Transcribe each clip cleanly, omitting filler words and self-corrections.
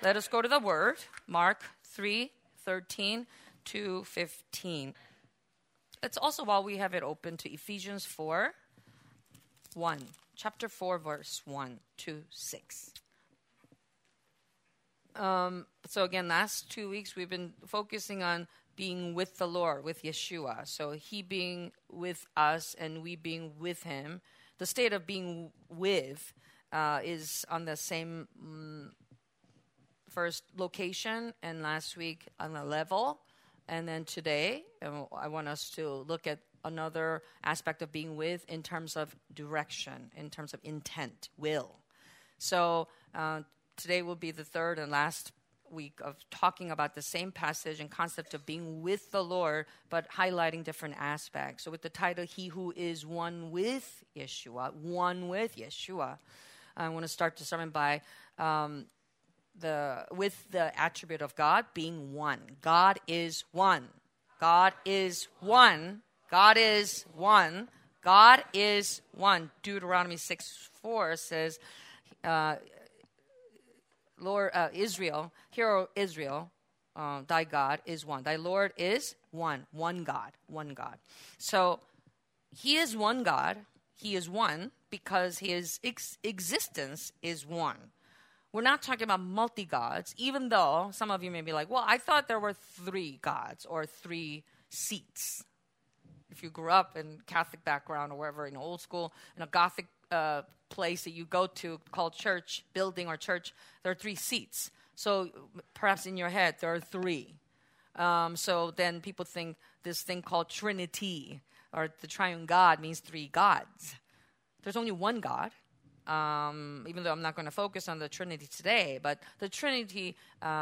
Let us go to the Word, Mark 3:13 to 15. It's also, while we have it open, to Ephesians 4:1, chapter 4, verse 1 to 6. So again, last 2 weeks we've been focusing on being with the Lord, with Yeshua. So He being with us and we being with Him. The state of being with is on the same first location, and last week on a level. And then today, I want us to look at another aspect of being with in terms of direction, in terms of intent, will. So today will be the third and last week of talking about the same passage and concept of being with the Lord, but highlighting different aspects. So with the title, He Who Is One with Yeshua, I want to start the sermon by with the attribute of God being one. God is one. God is one. God is one. God is one. Deuteronomy 6:4 says, Lord Israel, hear, O Israel, thy God is one. Thy Lord is one. One God. So He is one God. He is one because His existence is one. We're not talking about multi-gods, even though some of you may be like, well, I thought there were 3 gods or 3 seats. If you grew up in Catholic background or wherever, in old school, in a Gothic place that you go to called church, building or church, there are 3 seats. So perhaps in your head, there are 3. So then people think this thing called Trinity or the triune God means 3 gods. There's only one God. Even though I'm not going to focus on the Trinity today, but the Trinity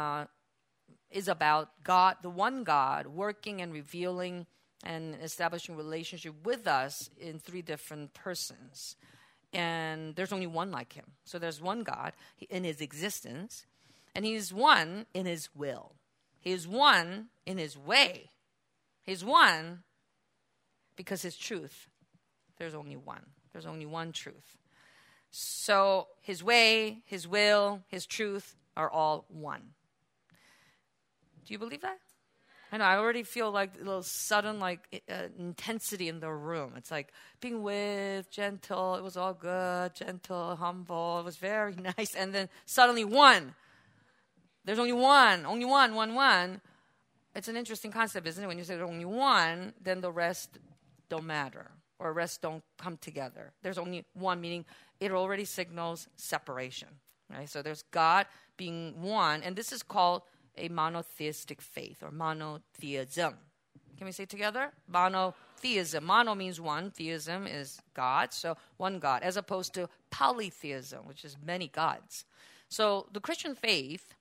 is about God, the one God, working and revealing and establishing relationship with us in 3 different persons. And there's only one like Him. So there's one God in His existence, and He's one in His will. He is one in His way. He's one because His truth, there's only one. There's only one truth. So His way, His will, His truth are all one. Do you believe that? I know, I already feel like a little sudden intensity in the room. It's like being with, gentle, it was all good, gentle, humble, it was very nice. And then suddenly one. There's only one. It's an interesting concept, isn't it? When you say there's only one, then the rest don't matter. Or rest don't come together. There's only one, meaning it already signals separation. Right? So there's God being one, and this is called a monotheistic faith or monotheism. Can we say it together? Monotheism. Mono means one. Theism is God. So one God, as opposed to polytheism, which is many gods. So the Christian faith,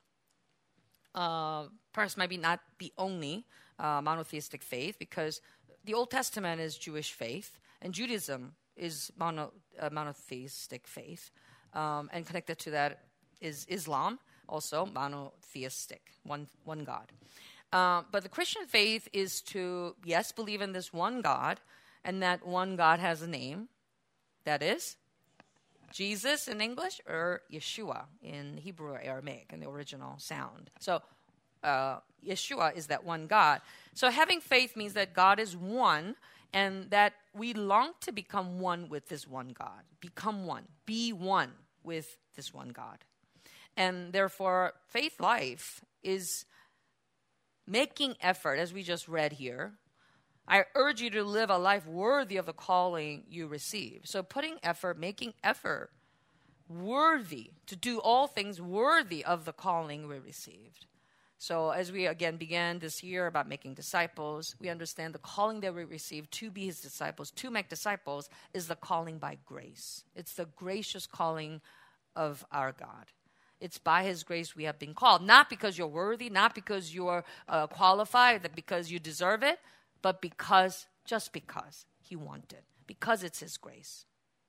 perhaps maybe not the only monotheistic faith, because the Old Testament is Jewish faith, and Judaism is monotheistic faith. And connected to that is Islam, also monotheistic, one God. But the Christian faith is to, yes, believe in this one God, and that one God has a name. That is Jesus in English, or Yeshua in Hebrew or Aramaic, in the original sound. So Yeshua is that one God. So having faith means that God is one, and that we long to become one with this one God. Become one. Be one with this one God. And therefore, faith life is making effort, as we just read here. I urge you to live a life worthy of the calling you receive. So putting effort, making effort worthy, to do all things worthy of the calling we received. So as we again began this year about making disciples, we understand the calling that we receive to be His disciples, to make disciples, is the calling by grace. It's the gracious calling of our God. It's by His grace we have been called, not because you're worthy, not because you're qualified, that because you deserve it, but just because He wanted, because it's His grace.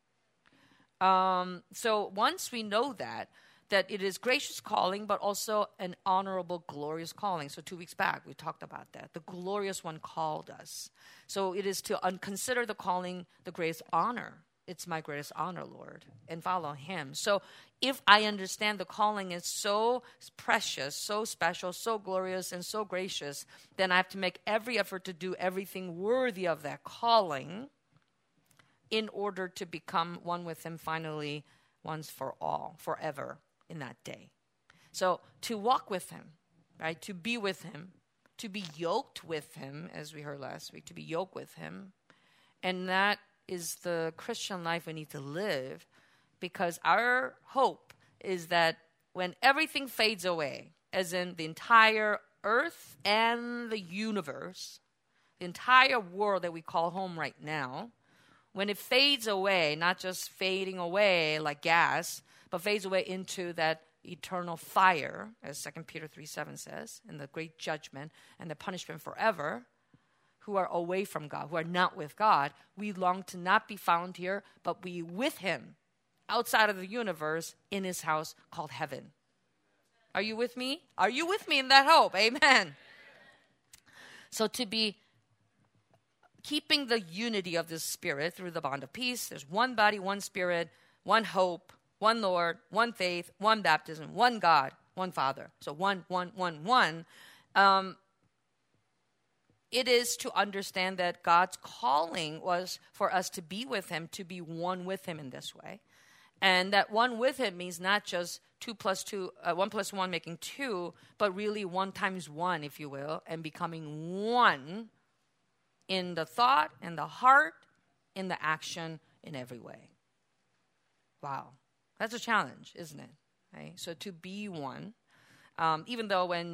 So once we know that it is gracious calling, but also an honorable, glorious calling. So 2 weeks back, we talked about that. The glorious one called us. So it is to consider the calling, the greatest honor. it's my greatest honor, Lord, and follow him. So if I understand the calling is so precious, so special, so glorious, and so gracious, then I have to make every effort to do everything worthy of that calling in order to become one with him finally, once for all, forever in that day. So to walk with him, right, to be with him, to be yoked with him, as we heard last week, to be yoked with him, and that is the Christian life we need to live, because our hope is that when everything fades away, as in the entire earth and the universe, the entire world that we call home right now, when it fades away, not just fading away like gas, but fades away into that eternal fire, as 2 Peter 3:7 says, in the great judgment and the punishment forever, who are away from God, who are not with God, we long to not be found here, but be with him outside of the universe in his house called heaven. Are you with me? Are you with me in that hope? Amen. So to be keeping the unity of the Spirit through the bond of peace, there's one body, one Spirit, one hope, one Lord, one faith, one baptism, one God, one Father. So one. It is to understand that God's calling was for us to be with him, to be one with him in this way. And that one with him means not just 1 plus 1 making 2, but really 1 times 1, if you will, and becoming one in the thought, in the heart, in the action, in every way. Wow. That's a challenge, isn't it? Right? So to be one, even though when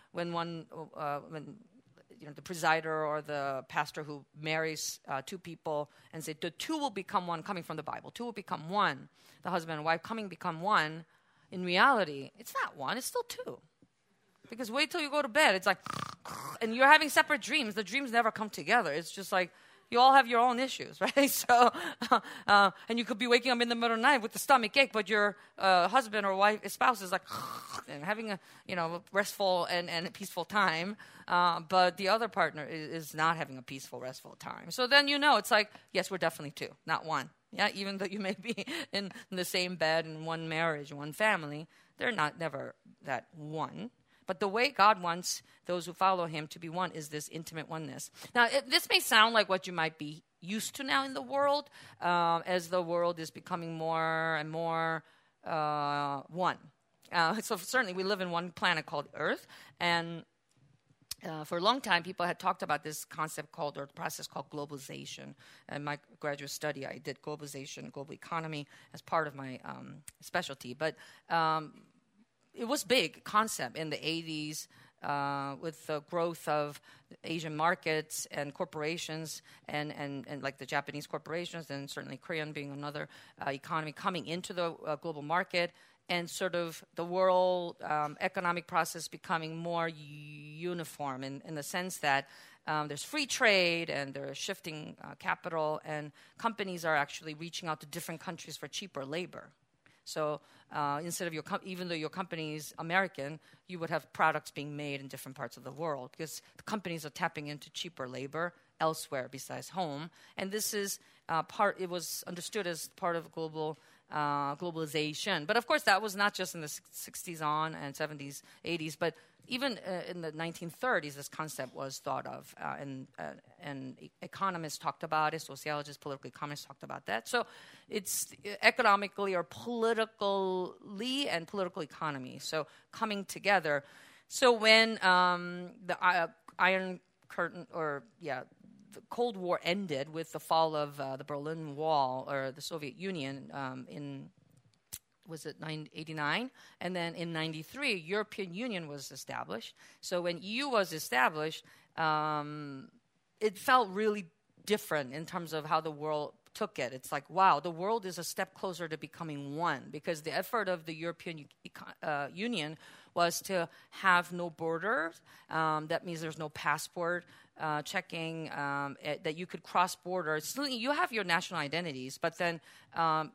the presider or the pastor who marries two people and say the two will become one, coming from the Bible, two will become one, the husband and wife become one, in reality, it's not one, it's still two. Because wait till you go to bed, it's like, and you're having separate dreams. The dreams never come together. It's just like, you all have your own issues, right? So, and you could be waking up in the middle of the night with the stomach ache, but your husband or wife, spouse is like, and having a restful and peaceful time, but the other partner is not having a peaceful, restful time. So then it's like, yes, we're definitely two, not one. Yeah, even though you may be in the same bed in one marriage, one family, they're never that one. But the way God wants those who follow him to be one is this intimate oneness. Now, this may sound like what you might be used to now in the world, as the world is becoming more and more one. So certainly we live in one planet called Earth, and for a long time people had talked about this concept or the process called globalization. In my graduate study, I did globalization, global economy as part of my specialty. But it was big concept in the 80s with the growth of Asian markets and corporations and like the Japanese corporations and certainly Korean being another economy coming into the global market, and sort of the world economic process becoming more uniform in the sense that there's free trade and there's shifting capital, and companies are actually reaching out to different countries for cheaper labor. So instead of even though your company is American, you would have products being made in different parts of the world because the companies are tapping into cheaper labor elsewhere besides home. And this is it was understood as part of globalization. But of course, that was not just in the 60s on and 70s, 80s, but even in the 1930s, this concept was thought of, and economists talked about it, sociologists, political economists talked about that. So it's economically or politically and political economy, so coming together. So when the Iron Curtain, the Cold War ended with the fall of the Berlin Wall or the Soviet Union in 1989? And then in 93, European Union was established. So when EU was established, it felt really different in terms of how the world took it. It's like, wow, the world is a step closer to becoming one, because the effort of the European Union was to have no borders. That means there's no passport checking, that you could cross borders. You have your national identities, but then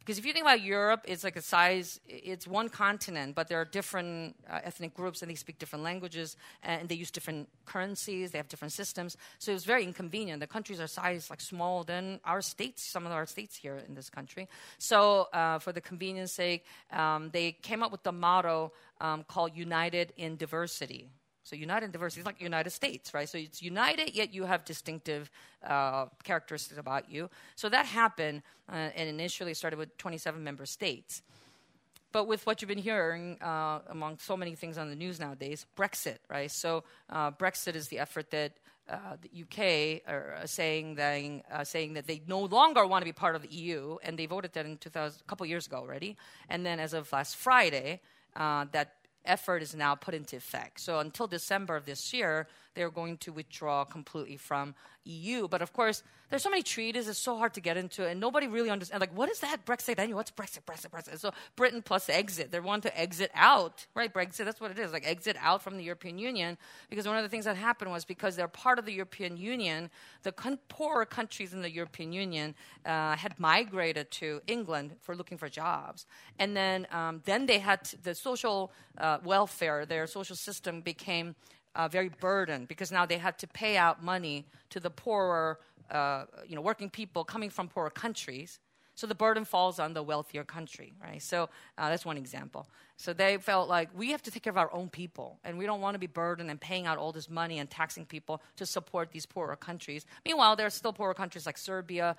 Because if you think about Europe, it's like it's one continent, but there are different ethnic groups, and they speak different languages, and they use different currencies, they have different systems. So it was very inconvenient. The countries are sized like smaller than our states, some of our states here in this country. So for the convenience sake, they came up with the motto called United in Diversity. So united in diversity is like United States, right? So it's united, yet you have distinctive characteristics about you. So that happened, and initially started with 27 member states. But with what you've been hearing among so many things on the news nowadays, Brexit, right? So Brexit is the effort that the UK are saying that they no longer want to be part of the EU, and they voted that a couple years ago already. And then as of last Friday, that effort is now put into effect. So until December of this year, they're going to withdraw completely from EU. But of course, there's so many treaties, it's so hard to get into, and nobody really understands, like, what is that Brexit anyway? What's Brexit? So Britain plus exit. They want to exit out, right? Brexit, that's what it is, like exit out from the European Union, because one of the things that happened was because they're part of the European Union, the poorer countries in the European Union had migrated to England for looking for jobs. And then they had the social welfare, their social system became very burdened, because now they had to pay out money to the poorer, working people coming from poorer countries. So the burden falls on the wealthier country, right? So that's one example. So they felt like we have to take care of our own people, and we don't want to be burdened and paying out all this money and taxing people to support these poorer countries. Meanwhile, there are still poorer countries like Serbia,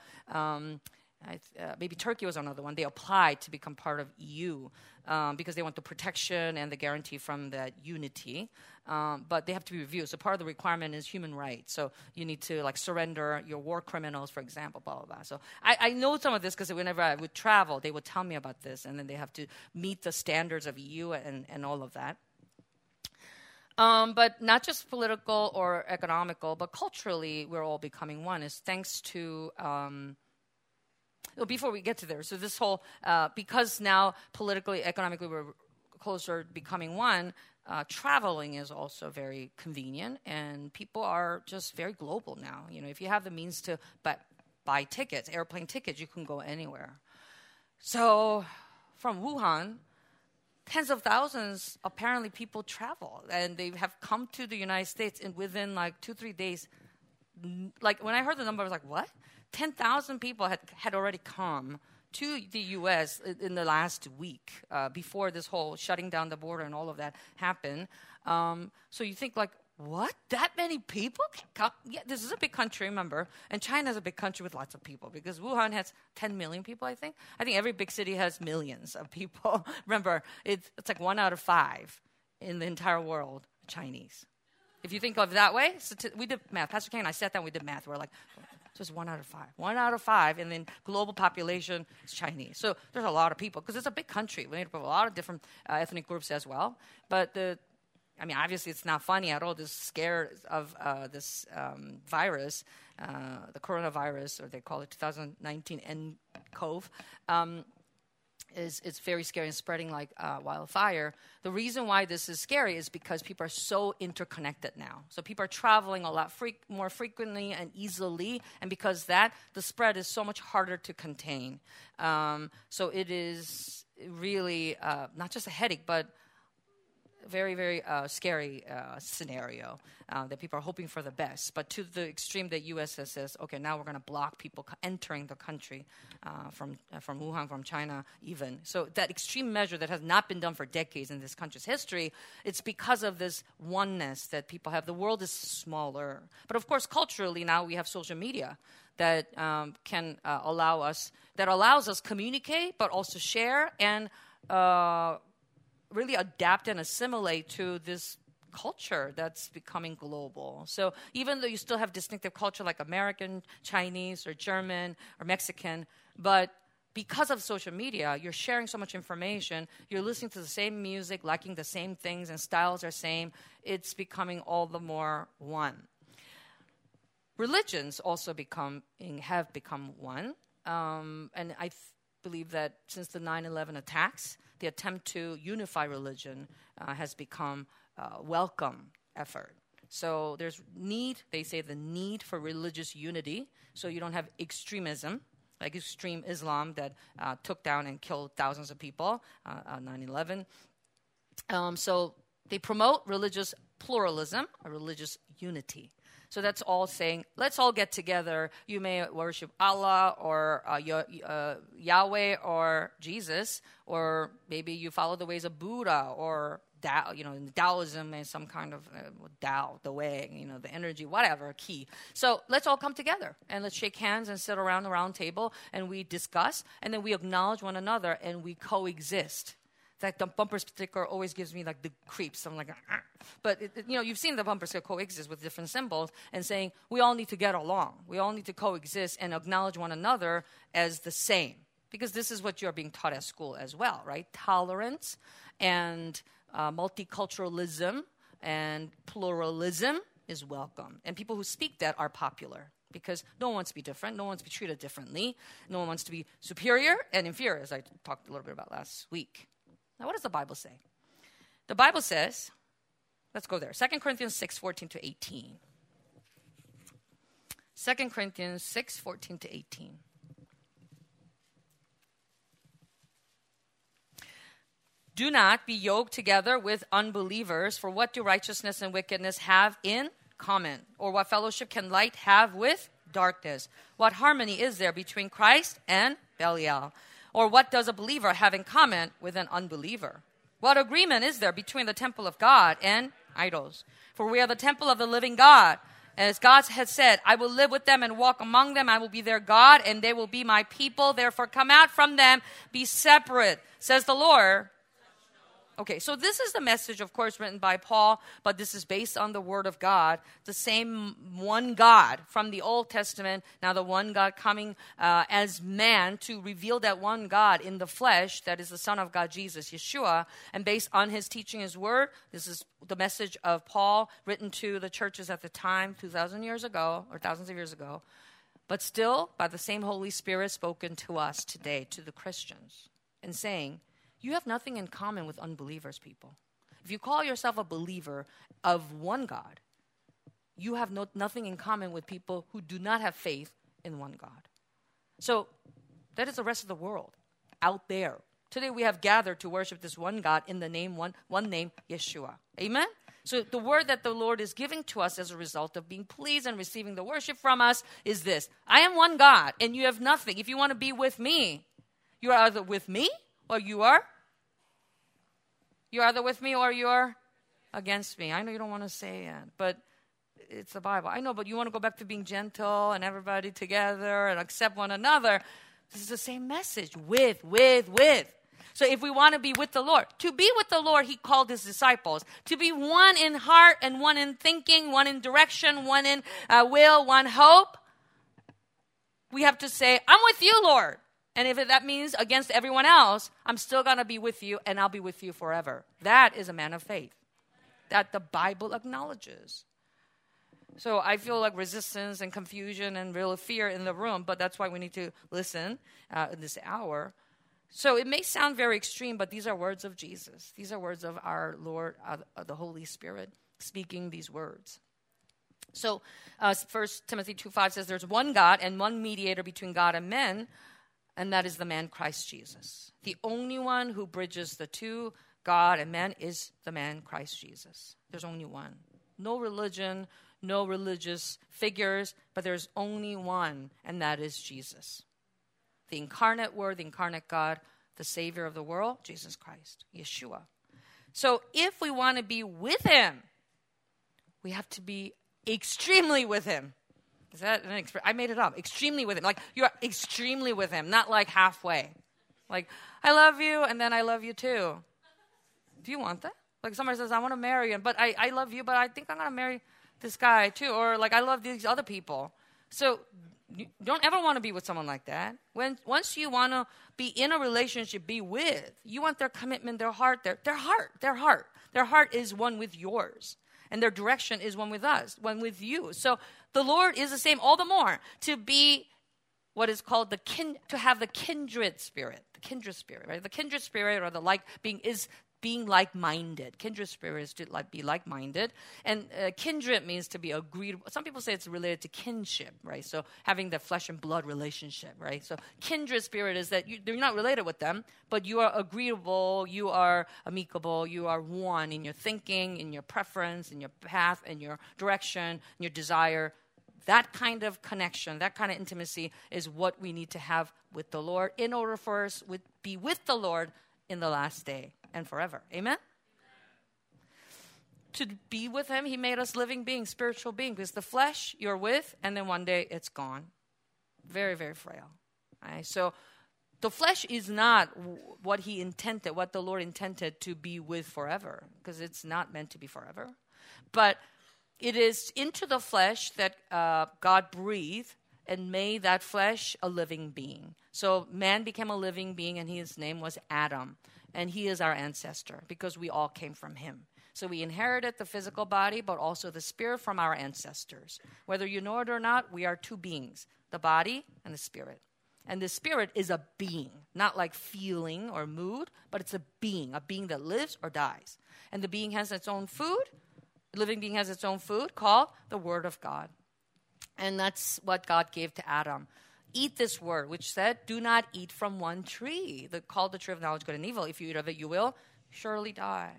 maybe Turkey was another one. They applied to become part of EU because they want the protection and the guarantee from that unity. But they have to be reviewed. So part of the requirement is human rights. So you need to surrender your war criminals, for example, blah, blah, blah. So I know some of this because whenever I would travel, they would tell me about this, and then they have to meet the standards of EU and all of that. But not just political or economical, but culturally, we're all becoming one. Is thanks to before we get to there, so this whole because now politically, economically, we're closer to becoming one. Traveling is also very convenient, and people are just very global now. If you have the means to buy tickets, airplane tickets, you can go anywhere. So from Wuhan, tens of thousands, apparently, people travel, and they have come to the United States within 2-3 days. Like, when I heard the number, I was like, what? 10,000 people had already come to the U.S. in the last week before this whole shutting down the border and all of that happened. So you think, what? That many people can come? Yeah, this is a big country, remember. And China is a big country with lots of people, because Wuhan has 10 million people, I think. I think every big city has millions of people. Remember, it's like 1 out of 5 in the entire world Chinese. If you think of it that way, we did math. Pastor King and I sat down, we did math. We're like, so it's 1 out of 5. 1 out of 5, and then global population is Chinese. So there's a lot of people, because it's a big country. We have a lot of different ethnic groups as well. But obviously it's not funny at all, this scare of this virus, the coronavirus, or they call it 2019 nCoV. It's very scary and spreading like wildfire. The reason why this is scary is because people are so interconnected now. So people are traveling a lot more frequently and easily, and because the spread is so much harder to contain. So it is really not just a headache, but very, very scary scenario that people are hoping for the best. But to the extreme that U.S. says, okay, now we're going to block people entering the country from Wuhan, from China even. So that extreme measure that has not been done for decades in this country's history, it's because of this oneness that people have. The world is smaller. But of course, culturally now we have social media that allows us communicate, but also share and really adapt and assimilate to this culture that's becoming global. So even though you still have distinctive culture like American, Chinese, or German, or Mexican, but because of social media, you're sharing so much information, you're listening to the same music, liking the same things, and styles are same, it's becoming all the more one. Religions also have become one, and I believe that since the 9/11 attacks, the attempt to unify religion has become a welcome effort. So there's they say the need for religious unity, so you don't have extremism. like extreme Islam that took down and killed thousands of people on 9/11. So they promote religious pluralism, or religious unity. So that's all saying, let's all get together. You may worship Allah or Yahweh or Jesus, or maybe you follow the ways of Buddha or Taoism and some kind of Tao, the way, the energy, whatever, key. So let's all come together and let's shake hands and sit around the round table and we discuss and then we acknowledge one another and we coexist. In fact, the bumper sticker always gives me like the creeps. I'm like, ah. But you've seen the bumper sticker coexist with different symbols and saying we all need to get along. We all need to coexist and acknowledge one another as the same. Because this is what you're being taught at school as well, right? Tolerance and multiculturalism and pluralism is welcome. And people who speak that are popular because no one wants to be different. No one wants to be treated differently. No one wants to be superior and inferior, as I talked a little bit about last week. Now, what does the Bible say? The Bible says, let's go there, 2 Corinthians 6:14-18. 2 Corinthians 6:14-18. Do not be yoked together with unbelievers, for what do righteousness and wickedness have in common? Or what fellowship can light have with darkness? What harmony is there between Christ and Belial? Or what does a believer have in common with an unbeliever? What agreement is there between the temple of God and idols? For we are the temple of the living God. As God has said, I will live with them and walk among them. I will be their God, and they will be my people. Therefore, come out from them, be separate, says the Lord. Okay, so this is the message, of course, written by Paul, but this is based on the Word of God, the same one God from the Old Testament, now the one God coming as man to reveal that one God in the flesh, that is the Son of God, Jesus, Yeshua, and based on his teaching, his Word, this is the message of Paul written to the churches at the time, 2,000 years ago, or thousands of years ago, but still by the same Holy Spirit spoken to us today, to the Christians, and saying, you have nothing in common with unbelievers, people. If you call yourself a believer of one God, you have nothing in common with people who do not have faith in one God. So that is the rest of the world out there. Today we have gathered to worship this one God in the name, one name, Yeshua. Amen? So the word that the Lord is giving to us as a result of being pleased and receiving the worship from us is this. I am one God and you have nothing. If you want to be with me, you are either with me or you're either with me or you're against me. I know you don't want to say it, but it's the Bible. I know, but you want to go back to being gentle and everybody together and accept one another. This is the same message. With. So if we want to be with the Lord, to be with the Lord, he called his disciples. To be one in heart and one in thinking, one in direction, one in will, one hope. We have to say, I'm with you, Lord. And if that means against everyone else, I'm still going to be with you and I'll be with you forever. That is a man of faith that the Bible acknowledges. So I feel like resistance and confusion and real fear in the room, but that's why we need to listen in this hour. So it may sound very extreme, but these are words of Jesus. These are words of our Lord, the Holy Spirit, speaking these words. So 1 Timothy 2:5 says there's one God and one mediator between God and men, and that is the man Christ Jesus. The only one who bridges the two, God and man, is the man Christ Jesus. There's only one. No religion, no religious figures, but there's only one, and that is Jesus. The incarnate Word, the incarnate God, the Savior of the world, Jesus Christ, Yeshua. So if we want to be with him, we have to be extremely with him. Is that an I made it up. Extremely with him. Like, you're extremely with him, not like halfway. Like, I love you, and then I love you too. Do you want that? Like, somebody says, I want to marry him, but I love you, but I think I'm going to marry this guy too. Or, like, I love these other people. So, you don't ever want to be with someone like that. Once you want to be in a relationship, be with, you want their commitment, their heart. Their heart is one with yours. And their direction is one with us, one with you. So the Lord is the same, all the more to be what is called to have the kindred spirit, right? The kindred spirit or the like being is being like-minded. Kindred spirit is to be like-minded. And kindred means to be agreed. Some people say it's related to kinship, right? So having the flesh and blood relationship, right? So kindred spirit is that you're not related with them, but you are agreeable, you are amicable, you are one in your thinking, in your preference, in your path, in your direction, in your desire. That kind of connection, that kind of intimacy is what we need to have with the Lord in order for us to be with the Lord in the last day and forever. Amen? To be with him, he made us living beings, spiritual beings. Because the flesh you're with, and then one day it's gone. Very, very frail. Right? So the flesh is not what he intended, what the Lord intended to be with forever. Because it's not meant to be forever. But it is into the flesh that God breathed and made that flesh a living being. So man became a living being, and his name was Adam. And he is our ancestor because we all came from him. So we inherited the physical body, but also the spirit from our ancestors. Whether you know it or not, we are two beings, the body and the spirit. And the spirit is a being, not like feeling or mood, but it's a being that lives or dies. And the being has its own food. The living being has its own food called the Word of God. And that's what God gave to Adam. Eat this word, which said, do not eat from one tree, called the tree of knowledge, good and evil. If you eat of it, you will surely die.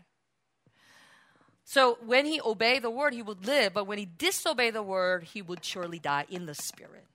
So when he obeyed the word, he would live. But when he disobeyed the word, he would surely die in the spirit.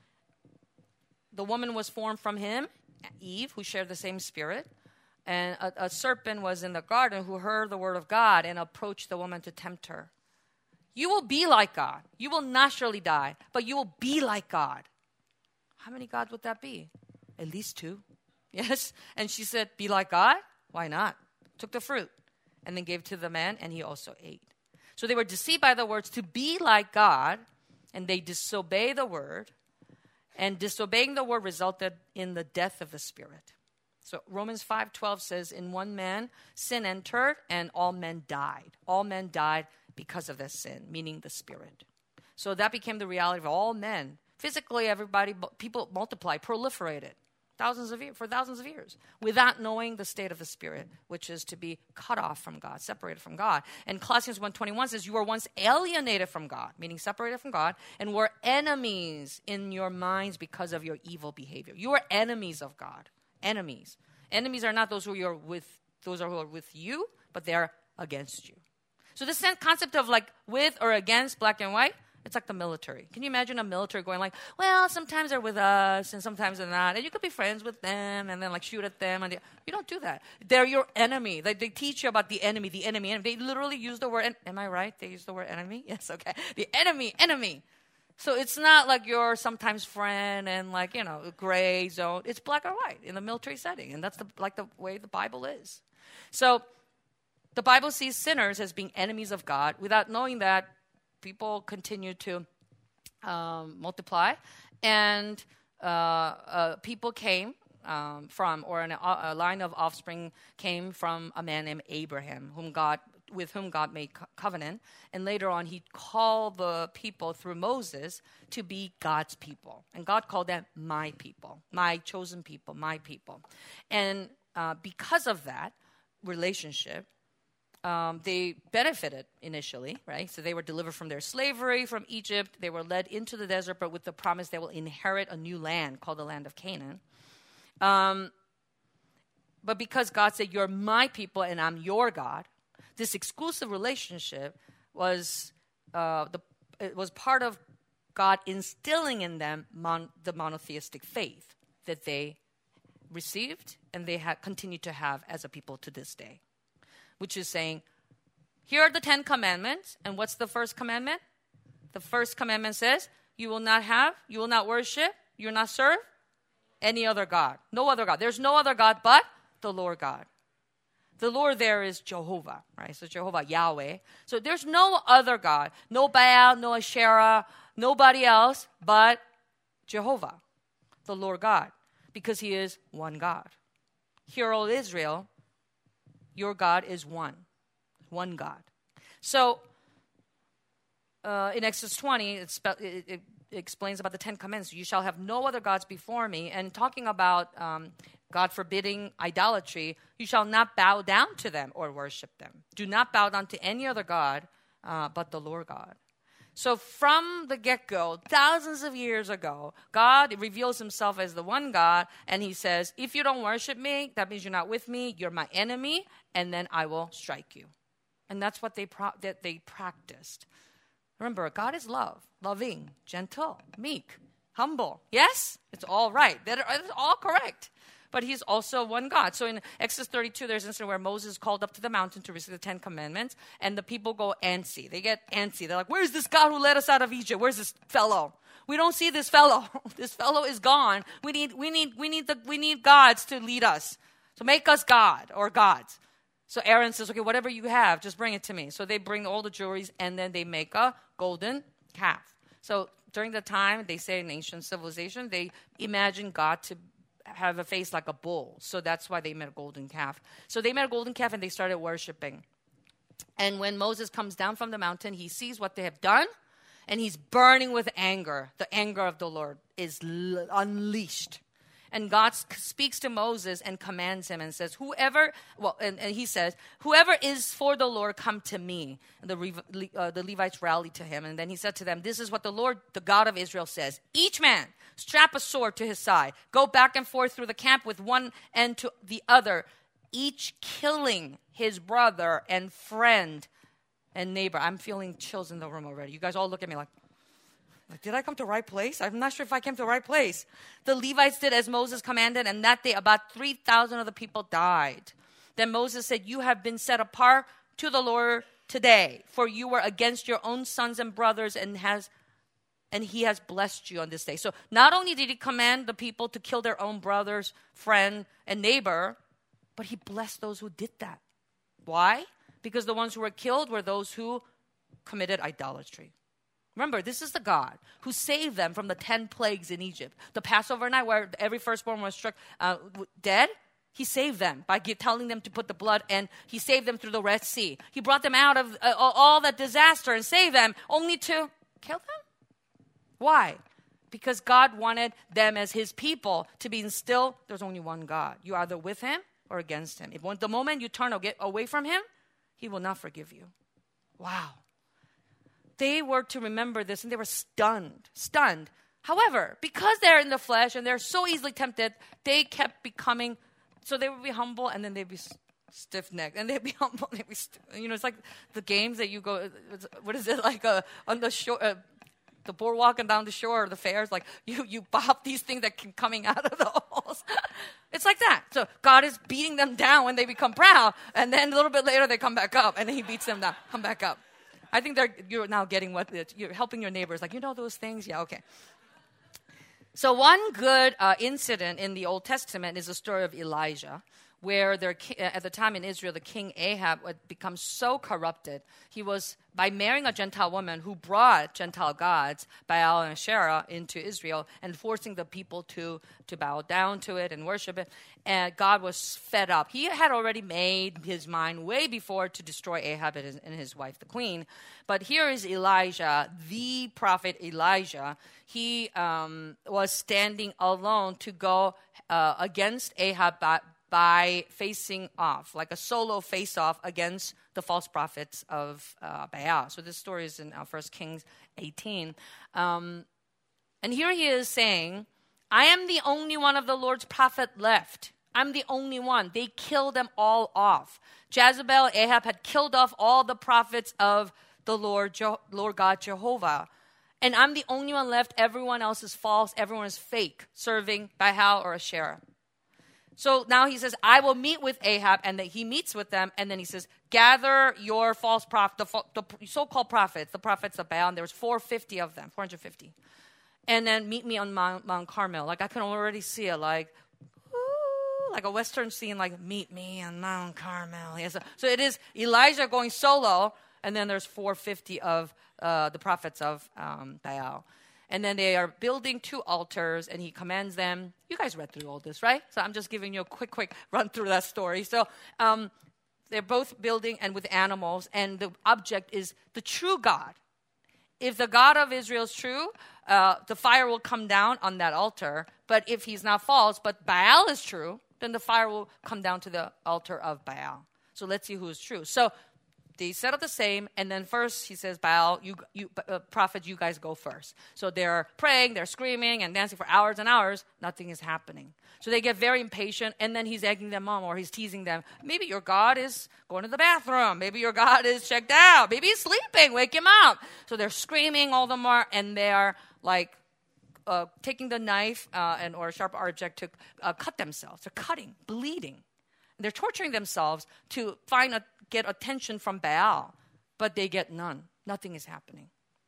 The woman was formed from him, Eve, who shared the same spirit. And a serpent was in the garden who heard the word of God and approached the woman to tempt her. You will be like God. You will not surely die, but you will be like God. How many gods would that be? At least 2. Yes. And she said, be like God? Why not? Took the fruit and then gave it to the man, and he also ate. So they were deceived by the words to be like God, and they disobeyed the word. And disobeying the word resulted in the death of the spirit. So Romans 5:12 says, in one man, sin entered, and all men died. All men died because of this sin, meaning the spirit. So that became the reality of all men. Physically, people multiplied, proliferated for thousands of years without knowing the state of the spirit, which is to be cut off from God, separated from God. And Colossians 1:21 says, you were once alienated from God, meaning separated from God, and were enemies in your minds because of your evil behavior. You are enemies of God. Enemies. Enemies are not those who are with you, but they are against you. So this concept of like with or against, black and white, it's like the military. Can you imagine a military going like, well, sometimes they're with us and sometimes they're not. And you could be friends with them and then like shoot at them. You don't do that. They're your enemy. They teach you about the enemy. They literally use the word, am I right? They use the word enemy? Yes, okay. The enemy. So it's not like your sometimes friend and like, gray zone. It's black or white in the military setting. And that's the way the Bible is. So the Bible sees sinners as being enemies of God without knowing that people continue to multiply. And people came a line of offspring came from a man named Abraham, with whom God made covenant. And later on, he called the people through Moses to be God's people. And God called them my people, my chosen people, my people. And because of that relationship, they benefited initially, right? So they were delivered from their slavery from Egypt. They were led into the desert, but with the promise they will inherit a new land called the land of Canaan. But because God said, you're my people and I'm your God, this exclusive relationship was part of God instilling in them the monotheistic faith that they received and they continue to have as a people to this day, which is saying, here are the 10 commandments. And what's the first commandment? The first commandment says, you will not worship, you will not serve any other God. No other God. There's no other God but the Lord God. The Lord there is Jehovah, right? So Jehovah, Yahweh. So there's no other God, no Baal, no Asherah, nobody else but Jehovah, the Lord God, because he is one God. Hear, O Israel, your God is one God. So in Exodus 20, explains about the 10 Commandments. You shall have no other gods before me. And talking about God forbidding idolatry, you shall not bow down to them or worship them. Do not bow down to any other God but the Lord God. So from the get-go, thousands of years ago, God reveals himself as the one God, and he says, if you don't worship me, that means you're not with me, you're my enemy, and then I will strike you. And that's what they practiced. Remember, God is love, loving, gentle, meek, humble. Yes? It's all right. It's all correct. But he's also one God. So in Exodus 32, there's an incident where Moses called up to the mountain to receive the 10 Commandments, and the people go antsy. They get antsy. They're like, where's this God who led us out of Egypt? Where's this fellow? We don't see this fellow. This fellow is gone. We need gods to lead us. So make us God or gods. So Aaron says, okay, whatever you have, just bring it to me. So they bring all the jewelries, and then they make a golden calf. So during the time, they say in ancient civilization, they imagine God to have a face like a bull. So that's why they made a golden calf. So they made a golden calf and they started worshiping. And when Moses comes down from the mountain, he sees what they have done and he's burning with anger. The anger of the Lord is unleashed. And God speaks to Moses and commands him and says, and he says, whoever is for the Lord, come to me. And the Levites rallied to him. And then he said to them, this is what the Lord, the God of Israel says. Each man strap a sword to his side. Go back and forth through the camp with one end to the other, each killing his brother and friend and neighbor. I'm feeling chills in the room already. You guys all look at me like, did I come to the right place? I'm not sure if I came to the right place. The Levites did as Moses commanded, and that day about 3,000 of the people died. Then Moses said, you have been set apart to the Lord today, for you were against your own sons and brothers, and he has blessed you on this day. So not only did he command the people to kill their own brothers, friend, and neighbor, but he blessed those who did that. Why? Because the ones who were killed were those who committed idolatry. Remember, this is the God who saved them from the 10 plagues in Egypt. The Passover night where every firstborn was struck dead, he saved them by telling them to put the blood, and he saved them through the Red Sea. He brought them out of all that disaster and saved them only to kill them. Why? Because God wanted them as his people to be instilled. There's only one God. You're either with him or against him. The moment you turn or get away from him, he will not forgive you. Wow. They were to remember this, and they were stunned. However, because they're in the flesh and they're so easily tempted, they kept becoming, so they would be humble, and then they'd be stiff-necked, and they'd be humble. It's like the games that you go, what is it, like on the shore, the boardwalk and down the shore, or the fairs, like you bop these things that keep coming out of the holes. It's like that. So God is beating them down when they become proud, and then a little bit later they come back up, and then he beats them down, come back up. I think you're now getting what you're helping your neighbors. Like, those things? Yeah, okay. So one good incident in the Old Testament is the story of Elijah, where at the time in Israel, the king Ahab had become so corrupted. He was, by marrying a Gentile woman who brought Gentile gods, Baal and Asherah, into Israel and forcing the people to bow down to it and worship it. And God was fed up. He had already made his mind way before to destroy Ahab and his wife, the queen. But here is Elijah, the prophet Elijah. He was standing alone to go against Ahab by facing off, like a solo face-off against the false prophets of Baal. So this story is in 1 Kings 18. And here he is saying, I am the only one of the Lord's prophet left. I'm the only one. They killed them all off. Jezebel, Ahab had killed off all the prophets of the Lord God Jehovah. And I'm the only one left. Everyone else is false. Everyone is fake, serving Baal or Asherah. So now he says, I will meet with Ahab, and then he meets with them, and then he says, gather your false prophets, the so-called prophets, the prophets of Baal, and there was 450 of them, 450. And then meet me on Mount Carmel. Like, I can already see it, like a Western scene, like, meet me on Mount Carmel. Yeah, so it is Elijah going solo, and then there's 450 of the prophets of Baal. And then they are building 2 altars, and he commands them. You guys read through all this, right? So I'm just giving you a quick run through that story. So they're both building and with animals, and the object is the true God. If the God of Israel is true, the fire will come down on that altar. But if he's not false, but Baal is true, then the fire will come down to the altar of Baal. So let's see who is true. So they set up the same, and then first he says, Baal, you prophets, you guys go first. So they're praying, they're screaming and dancing for hours and hours. Nothing is happening. So they get very impatient, and then he's egging them on, or he's teasing them. Maybe your God is going to the bathroom. Maybe your God is checked out. Maybe he's sleeping. Wake him up. So they're screaming all the more, and they're like taking the knife or a sharp object to cut themselves. They're cutting, bleeding. They're torturing themselves to get attention from Baal, but they get none. Nothing is happening.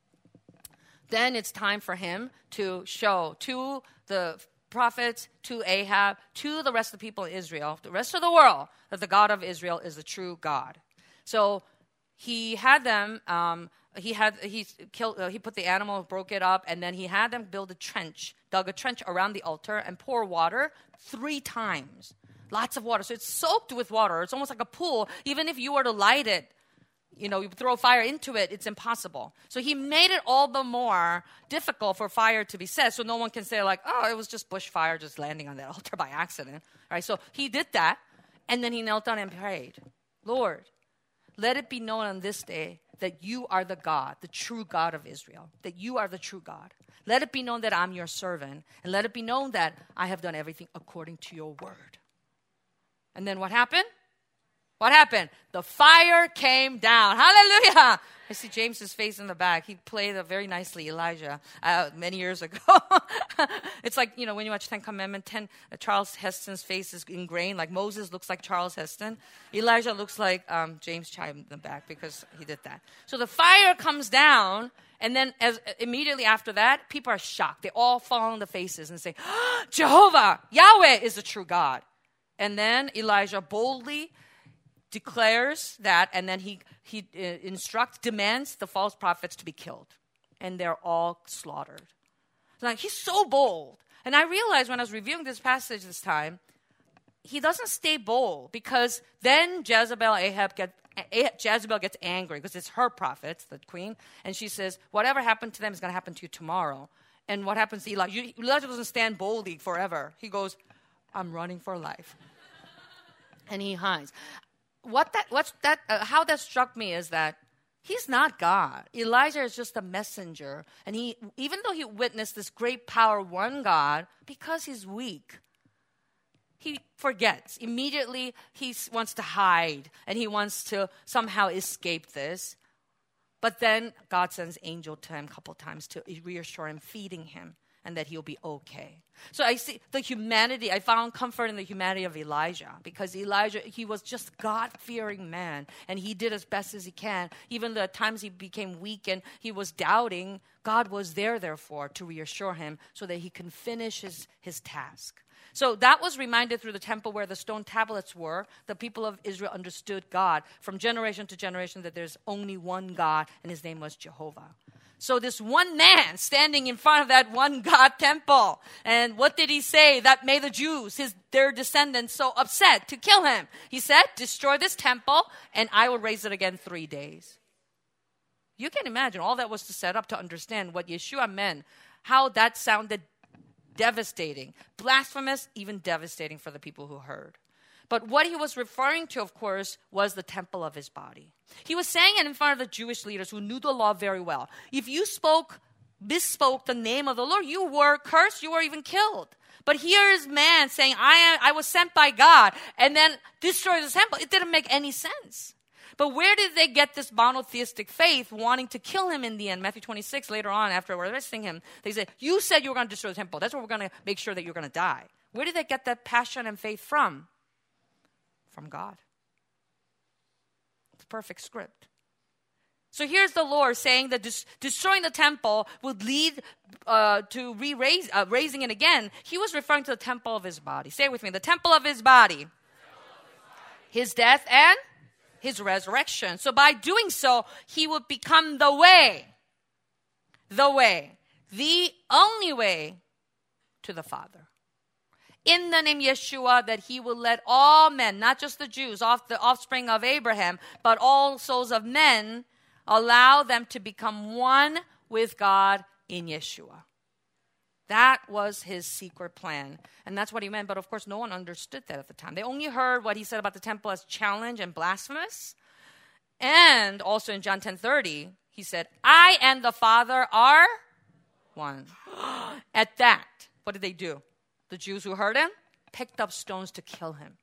Then it's time for him to show to the prophets, to Ahab, to the rest of the people in Israel, the rest of the world, that the God of Israel is the true God. So he had them. He put the animal, broke it up, and then he had them dug a trench around the altar, and pour water 3 times. Lots of water. So it's soaked with water. It's almost like a pool. Even if you were to light it, you throw fire into it, it's impossible. So he made it all the more difficult for fire to be set, so no one can say like, oh, it was just bush fire just landing on that altar by accident. Right? So he did that, and then he knelt down and prayed, Lord, let it be known on this day that you are the God, the true God of Israel, that you are the true God. Let it be known that I'm your servant, and let it be known that I have done everything according to your word. And then what happened? What happened? The fire came down. Hallelujah. I see James's face in the back. He played very nicely many years ago. It's like, when you watch Ten Commandments, Charles Heston's face is ingrained. Like Moses looks like Charles Heston. Elijah looks like James Chive in the back because he did that. So the fire comes down, and then immediately after that, people are shocked. They all fall on the faces and say, Jehovah, Yahweh is the true God. And then Elijah boldly declares that, and then he demands the false prophets to be killed. And they're all slaughtered. So he's so bold. And I realized when I was reviewing this passage this time, he doesn't stay bold, because then Jezebel gets angry because it's her prophets, the queen, and she says, whatever happened to them is going to happen to you tomorrow. And what happens to Elijah? Elijah doesn't stand boldly forever. He goes, I'm running for life. And he hides. How that struck me is that he's not God. Elijah is just a messenger. And even though he witnessed this great power, one God, because he's weak, he forgets. Immediately, he wants to hide. And he wants to somehow escape this. But then God sends angel to him a couple times to reassure him, feeding him, and that he'll be okay. So I see the humanity. I found comfort in the humanity of Elijah, because Elijah, he was just God-fearing man, and he did as best as he can. Even the times he became weak and he was doubting, God was there, therefore, to reassure him so that he can finish his task. So that was reminded through the temple where the stone tablets were. The people of Israel understood God from generation to generation, that there's only one God, and his name was Jehovah. So this one man standing in front of that one God temple. And what did he say that made the Jews, their descendants, so upset to kill him? He said, destroy this temple and I will raise it again 3 days. You can imagine all that was to set up to understand what Yeshua meant, how that sounded devastating, blasphemous, even devastating for the people who heard. But what he was referring to, of course, was the temple of his body. He was saying it in front of the Jewish leaders who knew the law very well. If you misspoke the name of the Lord, you were cursed, you were even killed. But here is man saying, I was sent by God, and then destroy the temple. It didn't make any sense. But where did they get this monotheistic faith wanting to kill him in the end? Matthew 26, later on, after arresting him, they say, you said you were going to destroy the temple. That's where we're going to make sure that you're going to die. Where did they get that passion and faith from? From God. It's a perfect script. So here's the Lord saying that destroying the temple would lead to raising it again. He was referring to the temple of his body. Say it with me. The temple of his body. His death and his resurrection. So by doing so, he would become the way. The way. The only way to the Father. In the name Yeshua, that he will let all men, not just the Jews, the offspring of Abraham, but all souls of men, allow them to become one with God in Yeshua. That was his secret plan. And that's what he meant. But of course, no one understood that at the time. They only heard what he said about the temple as challenge and blasphemous. And also in John 10:30, he said, I and the Father are one. At that, what did they do? The Jews who heard him picked up stones to kill him.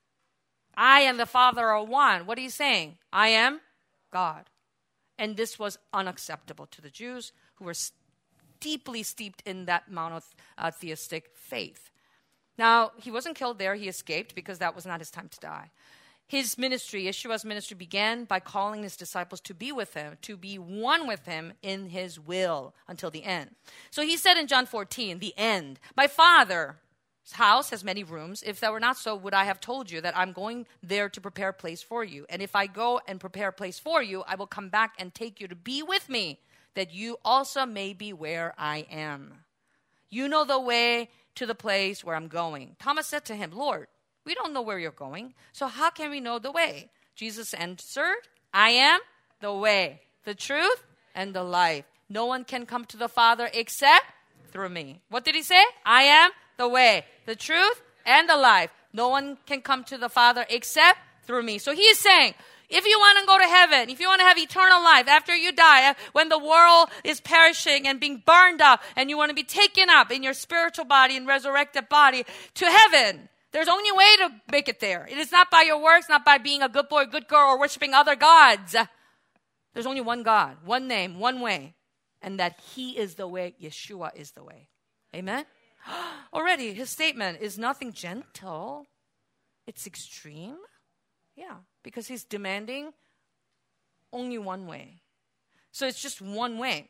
I and the Father are one. What are you saying? I am God. And this was unacceptable to the Jews who were deeply steeped in that monotheistic faith. Now, he wasn't killed there. He escaped because that was not his time to die. His ministry, Yeshua's ministry, began by calling his disciples to be with him, to be one with him in his will until the end. So he said in John 14, the end, my Father's house has many rooms. If that were not so, would I have told you that I'm going there to prepare a place for you? And if I go and prepare a place for you, I will come back and take you to be with me, that you also may be where I am. You know the way to the place where I'm going. Thomas said to him, Lord, we don't know where you're going, so how can we know the way? Jesus answered, I am the way, the truth, and the life. No one can come to the Father except through me. What did he say? I am the way, the truth, and the life. No one can come to the Father except through me. So he's saying, if you want to go to heaven, if you want to have eternal life after you die, when the world is perishing and being burned up, and you want to be taken up in your spiritual body and resurrected body to heaven, there's only a way to make it there. It is not by your works, not by being a good boy, good girl, or worshiping other gods. There's only one God, one name, one way, and that he is the way, Yeshua is the way. Amen? Already, his statement is nothing gentle. It's extreme. Yeah, because he's demanding only one way. So it's just one way.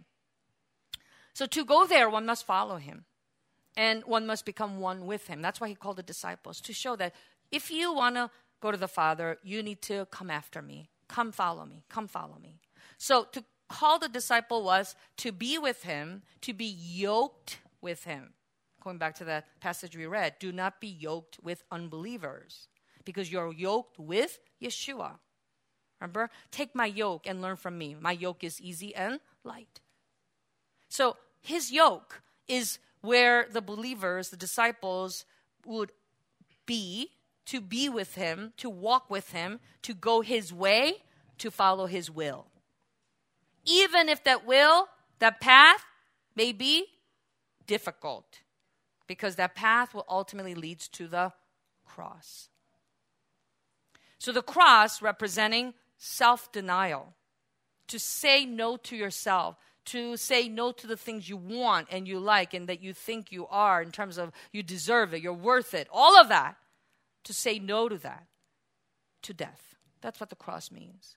So to go there, one must follow him. And one must become one with him. That's why he called the disciples, to show that if you want to go to the Father, you need to come after me. Come follow me. Come follow me. So to call the disciple was to be with him, to be yoked with him. Going back to that passage we read, do not be yoked with unbelievers, because you're yoked with Yeshua. Remember? Take my yoke and learn from me. My yoke is easy and light. So his yoke is where the believers, the disciples, would be, to be with him, to walk with him, to go his way, to follow his will. Even if that will, that path may be difficult, because that path will ultimately lead to the cross. So the cross representing self-denial, to say no to yourself, to say no to the things you want and you like and that you think you are in terms of you deserve it, you're worth it, all of that, to say no to that, to death. That's what the cross means.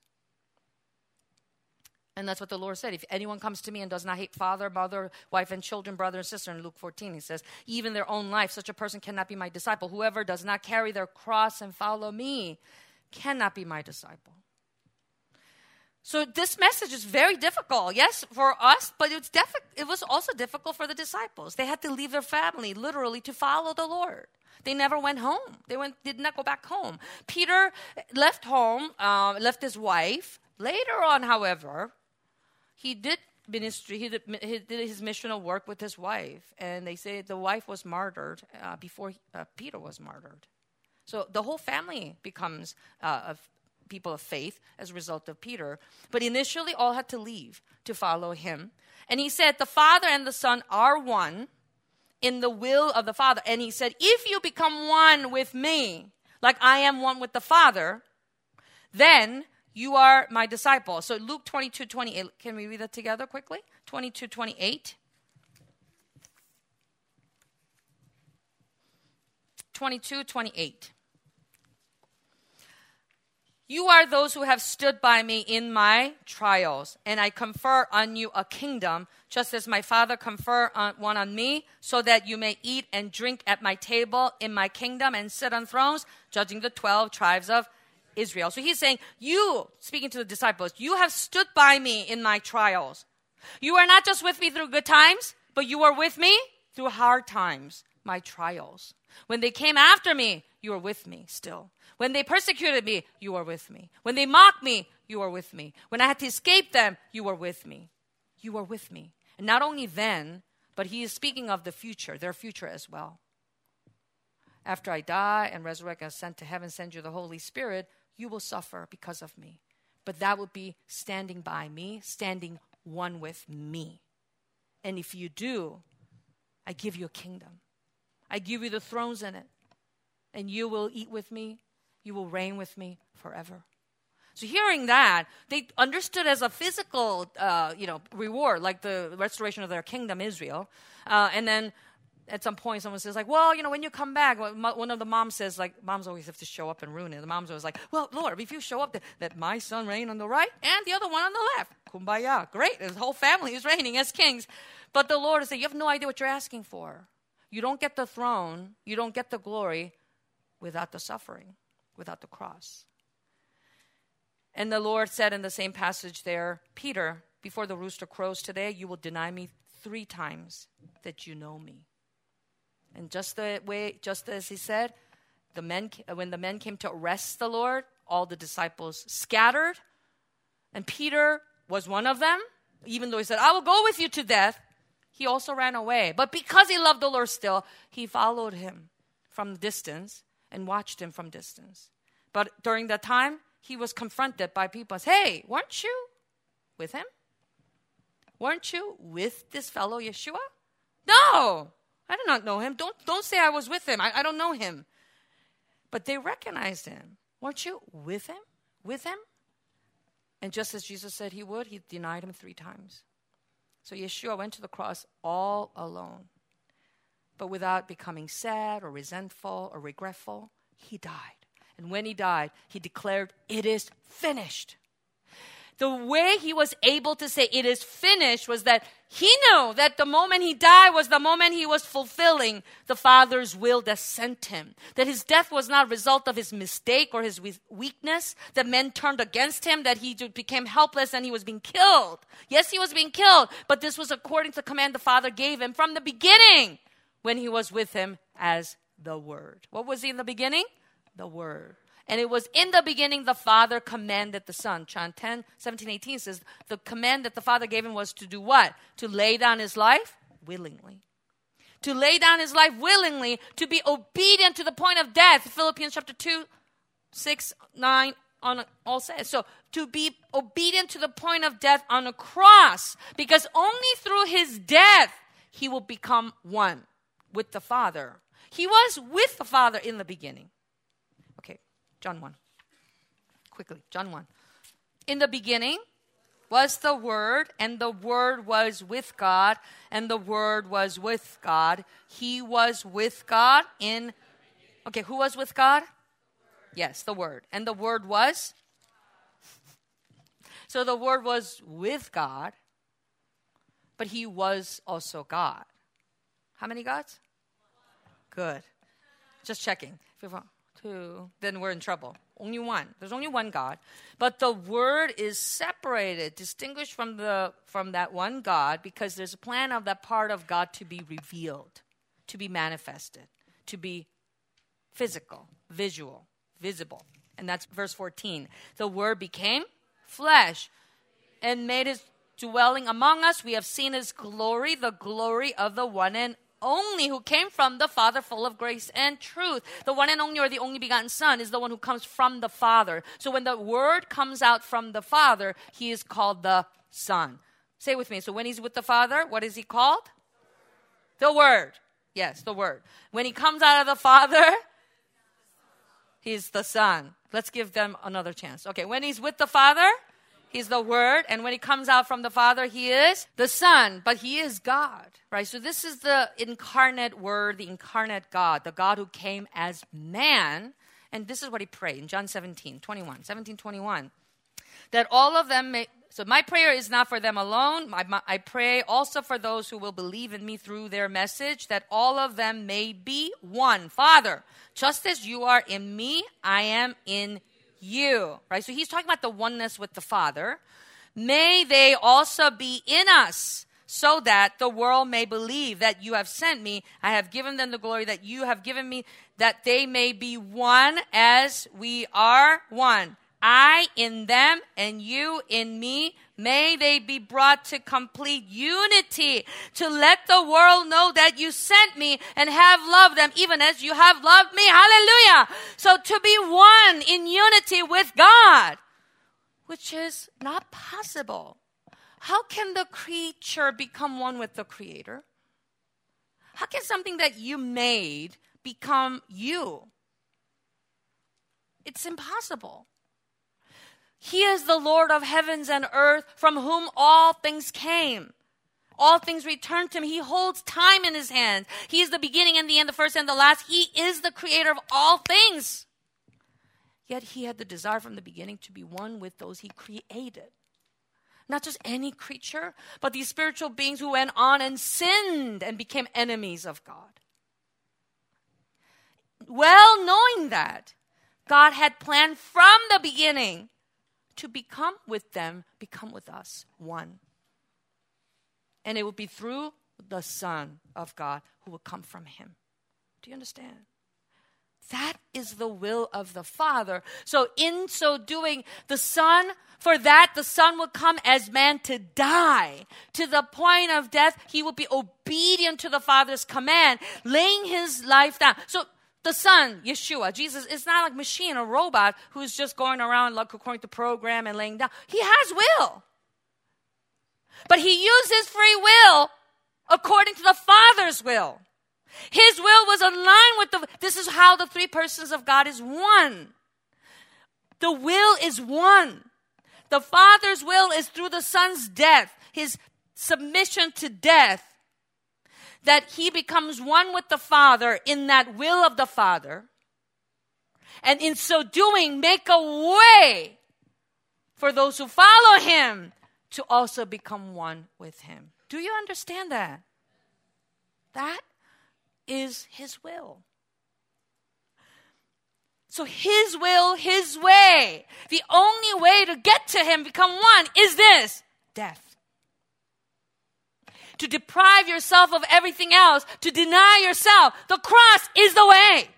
And that's what the Lord said. If anyone comes to me and does not hate father, mother, wife, and children, brother, and sister, in Luke 14, he says, even their own life, such a person cannot be my disciple. Whoever does not carry their cross and follow me cannot be my disciple. So this message is very difficult, yes, for us, but it was also difficult for the disciples. They had to leave their family, literally, to follow the Lord. They never went home. They did not go back home. Peter left home, left his wife. Later on, however, he did ministry. He did his missional work with his wife, and they say the wife was martyred before Peter was martyred. So the whole family becomes people of faith as a result of Peter. But initially, all had to leave to follow him. And he said, the Father and the Son are one in the will of the Father. And he said, if you become one with me, like I am one with the Father, then you are my disciple. So Luke 22:28. Can we read that together quickly? 22:28. 22:28. You are those who have stood by me in my trials, and I confer on you a kingdom, just as my Father conferred one on me, so that you may eat and drink at my table in my kingdom and sit on thrones, judging the 12 tribes of Israel. So he's saying, you, speaking to the disciples, you have stood by me in my trials. You are not just with me through good times, but you are with me through hard times, my trials. When they came after me, you are with me still. When they persecuted me, you are with me. When they mocked me, you are with me. When I had to escape them, you are with me. You are with me. And not only then, But he is speaking of the future, their future as well. After I die and resurrect and ascend to heaven, send you the Holy Spirit, you will suffer because of me. But that would be standing by me, standing one with me. And if you do, I give you a kingdom. I give you the thrones in it. And you will eat with me. You will reign with me forever. So hearing that, they understood as a physical, reward, like the restoration of their kingdom, Israel. And then at some point, someone says, like, well, when you come back, one of the moms says, like, moms always have to show up and ruin it. The mom's always like, well, Lord, if you show up, that my son reign on the right and the other one on the left. Kumbaya. Great. His whole family is reigning as kings. But the Lord is saying, you have no idea what you're asking for. You don't get the throne. You don't get the glory without the suffering, without the cross. And the Lord said in the same passage there, Peter, before the rooster crows today, you will deny me 3 times that you know me. And just as he said, when the men came to arrest the Lord, all the disciples scattered. And Peter was one of them. Even though he said, I will go with you to death, he also ran away. But because he loved the Lord still, he followed him from distance and watched him from distance. But during that time, he was confronted by people. Hey, weren't you with him? Weren't you with this fellow Yeshua? No, I do not know him. Don't say I was with him. I don't know him. But they recognized him. Weren't you with him? With him? And just as Jesus said he would, he denied him 3 times. So Yeshua went to the cross all alone. But without becoming sad or resentful or regretful, he died. And when he died, he declared, it is finished. The way he was able to say it is finished was that he knew that the moment he died was the moment he was fulfilling the Father's will that sent him. That his death was not a result of his mistake or his weakness, that men turned against him, that he became helpless and he was being killed. Yes, he was being killed, but this was according to the command the Father gave him from the beginning when he was with him as the Word. What was he in the beginning? The Word. And it was in the beginning the Father commanded the Son. John 10, 17, 18 says the command that the Father gave him was to do what? To lay down his life willingly. To lay down his life willingly, to be obedient to the point of death. Philippians chapter 2, 6, 9, all says. So to be obedient to the point of death on a cross. Because only through his death he will become one with the Father. He was with the Father in the beginning. John 1. Quickly, John 1. In the beginning was the Word, and the Word was with God, and the Word was with God. He was with God in... Okay, who was with God? Yes, the Word. And the Word was? So the Word was with God, but He was also God. How many gods? Good. Just checking. 2, then we're in trouble. Only one. There's only one God. But the Word is separated, distinguished from that one God, because there's a plan of that part of God to be revealed, to be manifested, to be physical, visual, visible. And that's verse 14. The Word became flesh and made his dwelling among us. We have seen his glory, the glory of the one and only who came from the Father, full of grace and truth. The one and only, or the only begotten Son, is the one who comes from the Father. So when the Word comes out from the Father, he is called the Son. Say it with me. So when he's with the Father, what is he called? The Word. Yes, the Word. When he comes out of the Father, he's the Son. Let's give them another chance. Okay, when he's with the Father, he's the Word. And when he comes out from the Father, he is the Son. But he is God, right? So this is the incarnate Word, the incarnate God, the God who came as man. And this is what he prayed in John 17:21. That all of them may... So my prayer is not for them alone. I pray also for those who will believe in me through their message, that all of them may be one. Father, just as you are in me, I am in you. Right? So he's talking about the oneness with the Father. May they also be in us, so that the world may believe that you have sent me. I have given them the glory that you have given me, that they may be one as we are one. I in them and you in me, may they be brought to complete unity, to let the world know that you sent me and have loved them even as you have loved me. Hallelujah. So to be one in unity with God, which is not possible. How can the creature become one with the Creator? How can something that you made become you? It's impossible. He is the Lord of heavens and earth, from whom all things came. All things return to him. He holds time in his hands. He is the beginning and the end, the first and the last. He is the creator of all things. Yet he had the desire from the beginning to be one with those he created. Not just any creature, but these spiritual beings who went on and sinned and became enemies of God. Well knowing that, God had planned from the beginning to become with them, become with us, one. And it would be through the Son of God who would come from him. Do you understand? That is the will of the Father. So in so doing, the Son would come as man to die. To the point of death, he would be obedient to the Father's command, laying his life down. So the Son, Yeshua, Jesus, is not like a machine, a robot who's just going around like according to program and laying down. He has will. But he used his free will according to the Father's will. His will was aligned with this is how the three persons of God is one. The will is one. The Father's will is through the Son's death, his submission to death, that he becomes one with the Father in that will of the Father. And in so doing, make a way for those who follow him to also become one with him. Do you understand that? That is his will. So his will, his way. The only way to get to him, become one, is this: death. To deprive yourself of everything else, to deny yourself. The cross is the way.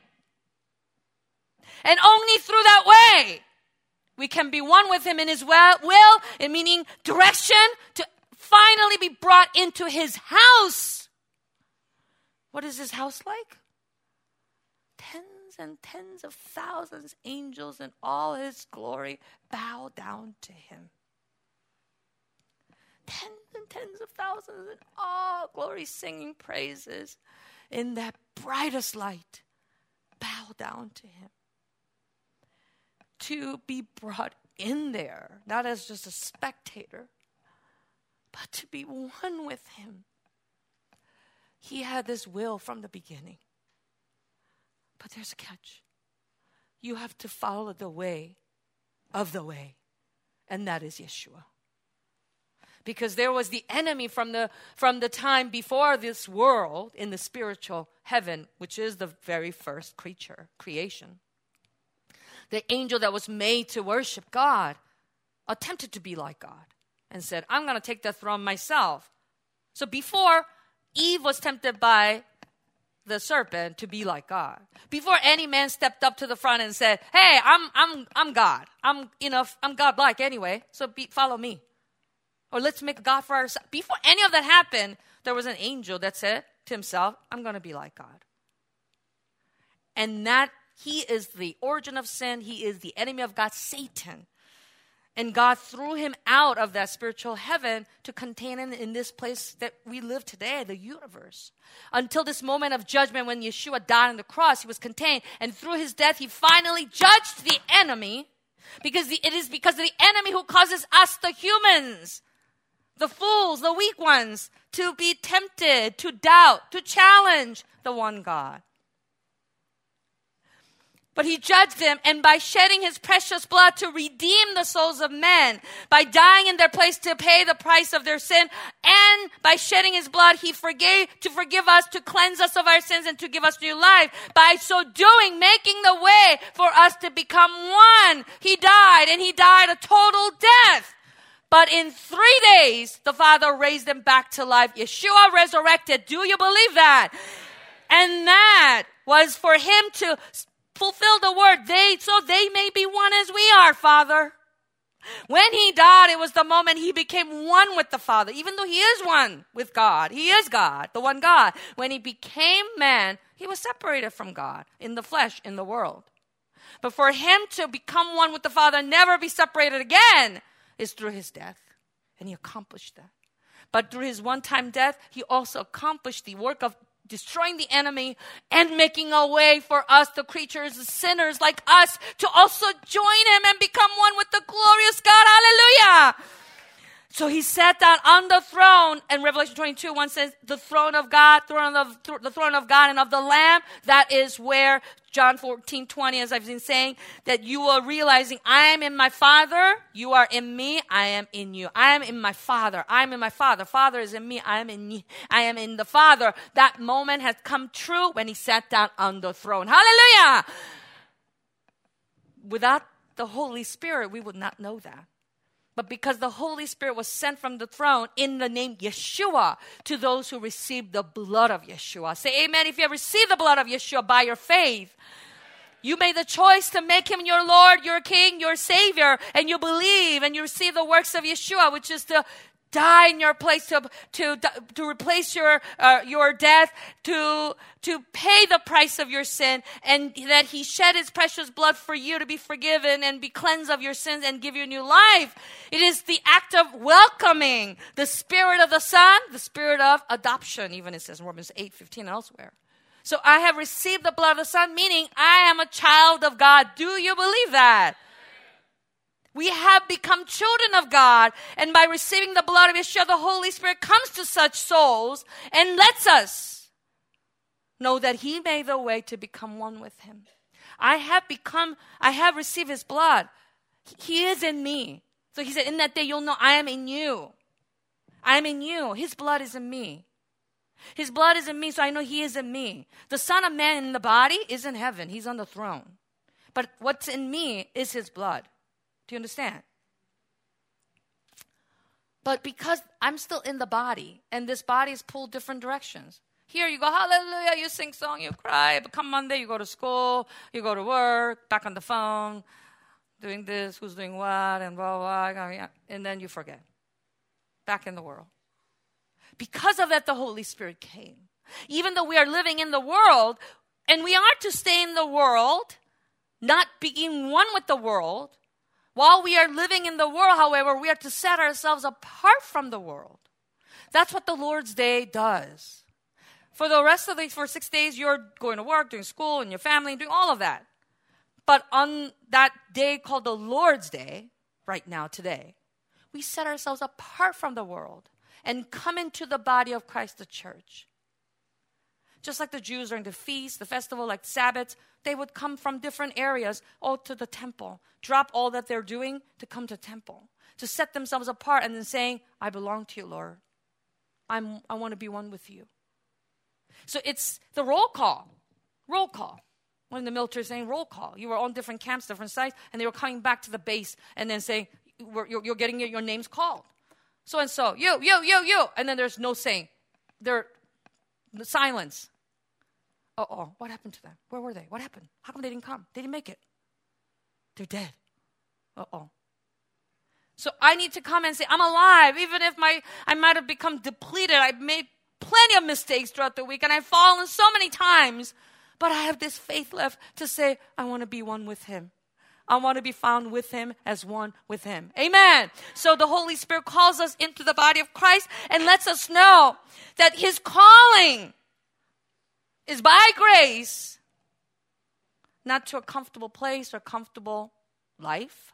And only through that way, we can be one with him in his will, in meaning direction, to finally be brought into his house. What is his house like? Tens and tens of thousands, angels in all his glory bow down to him. Tens and tens of thousands in all glory singing praises in that brightest light bow down to him. To be brought in there, not as just a spectator, but to be one with him. He had this will from the beginning. But there's a catch. You have to follow the way of the way, and that is Yeshua. Because there was the enemy from the time before this world in the spiritual heaven, which is the very first creation. The angel that was made to worship God attempted to be like God and said, I'm going to take the throne myself. So before Eve was tempted by the serpent to be like God, before any man stepped up to the front and said, hey, I'm God. I'm God-like anyway, so follow me. Or let's make a God for ourselves. Before any of that happened, there was an angel that said to himself, I'm going to be like God. And that he is the origin of sin. He is the enemy of God, Satan. And God threw him out of that spiritual heaven to contain him in this place that we live today, the universe. Until this moment of judgment when Yeshua died on the cross, he was contained. And through his death, he finally judged the enemy. Because it is because of the enemy who causes us, the humans, the fools, the weak ones, to be tempted, to doubt, to challenge the one God. But he judged them, and by shedding his precious blood to redeem the souls of men, by dying in their place to pay the price of their sin, and by shedding his blood, he forgive us, to cleanse us of our sins, and to give us new life. By so doing, making the way for us to become one. He died, and he died a total death. But in 3 days, the Father raised him back to life. Yeshua resurrected. Do you believe that? And that was for him to fulfill the word. So they may be one as we are, Father. When he died, it was the moment he became one with the Father. Even though he is one with God. He is God, the one God. When he became man, he was separated from God in the flesh, in the world. But for him to become one with the Father and never be separated again is through his death. And he accomplished that. But through his one-time death, he also accomplished the work of destroying the enemy and making a way for us, the creatures, the sinners like us, to also join him and become one with the glorious God. Hallelujah! So he sat down on the throne, and Revelation 22:1 says, the throne of God, the throne of God and of the Lamb. That is where John 14:20, as I've been saying, that you are realizing, I am in my Father, you are in me, I am in you. I am in my Father, I am in my Father. Father is in me, I am in you, I am in the Father. That moment has come true when he sat down on the throne. Hallelujah! Without the Holy Spirit, we would not know that. But because the Holy Spirit was sent from the throne in the name Yeshua to those who received the blood of Yeshua. Say amen if you have received the blood of Yeshua by your faith. You made the choice to make him your Lord, your King, your Savior, and you believe and you receive the works of Yeshua, which is to die in your place, to replace your death, to pay the price of your sin, and that he shed his precious blood for you to be forgiven and be cleansed of your sins and give you new life. It is the act of welcoming the Spirit of the Son, the Spirit of adoption, even it says in Romans 8:15 elsewhere. So I have received the blood of the Son, meaning I am a child of God. Do you believe that? We have become children of God, and by receiving the blood of Yeshua, the Holy Spirit comes to such souls and lets us know that he made the way to become one with him. I have received his blood. He is in me. So he said, in that day you'll know I am in you. I am in you. His blood is in me. His blood is in me, so I know he is in me. The Son of Man in the body is in heaven. He's on the throne. But what's in me is his blood. Do you understand? But because I'm still in the body, and this body is pulled different directions. Here you go, hallelujah, you sing song, you cry. But come Monday, you go to school, you go to work, back on the phone, doing this, who's doing what, and blah, blah, blah, and then you forget. Back in the world. Because of that, the Holy Spirit came. Even though we are living in the world, and we are to stay in the world, not being one with the world. While we are living in the world, however, we are to set ourselves apart from the world. That's what the Lord's Day does. For the rest of for 6 days, you're going to work, doing school, and your family, doing all of that. But on that day called the Lord's Day, right now, today, we set ourselves apart from the world and come into the body of Christ, the church. Just like the Jews during the feast, the festival, like Sabbath, they would come from different areas all to the temple, drop all that they're doing to come to temple, to set themselves apart and then saying, I belong to you, Lord. I want to be one with you. So it's the roll call. Roll call. When the military is saying roll call, you were on different camps, different sites, and they were coming back to the base and then saying, you're getting your names called. So and so, you. And then there's no saying. They're silence. Uh-oh, what happened to them? Where were they? What happened? How come they didn't come? They didn't make it. They're dead. Uh-oh. So I need to come and say, I'm alive, even if I might have become depleted. I've made plenty of mistakes throughout the week, and I've fallen so many times. But I have this faith left to say, I want to be one with him. I want to be found with him as one with him. Amen. So the Holy Spirit calls us into the body of Christ and lets us know that his calling is by grace, not to a comfortable place or comfortable life,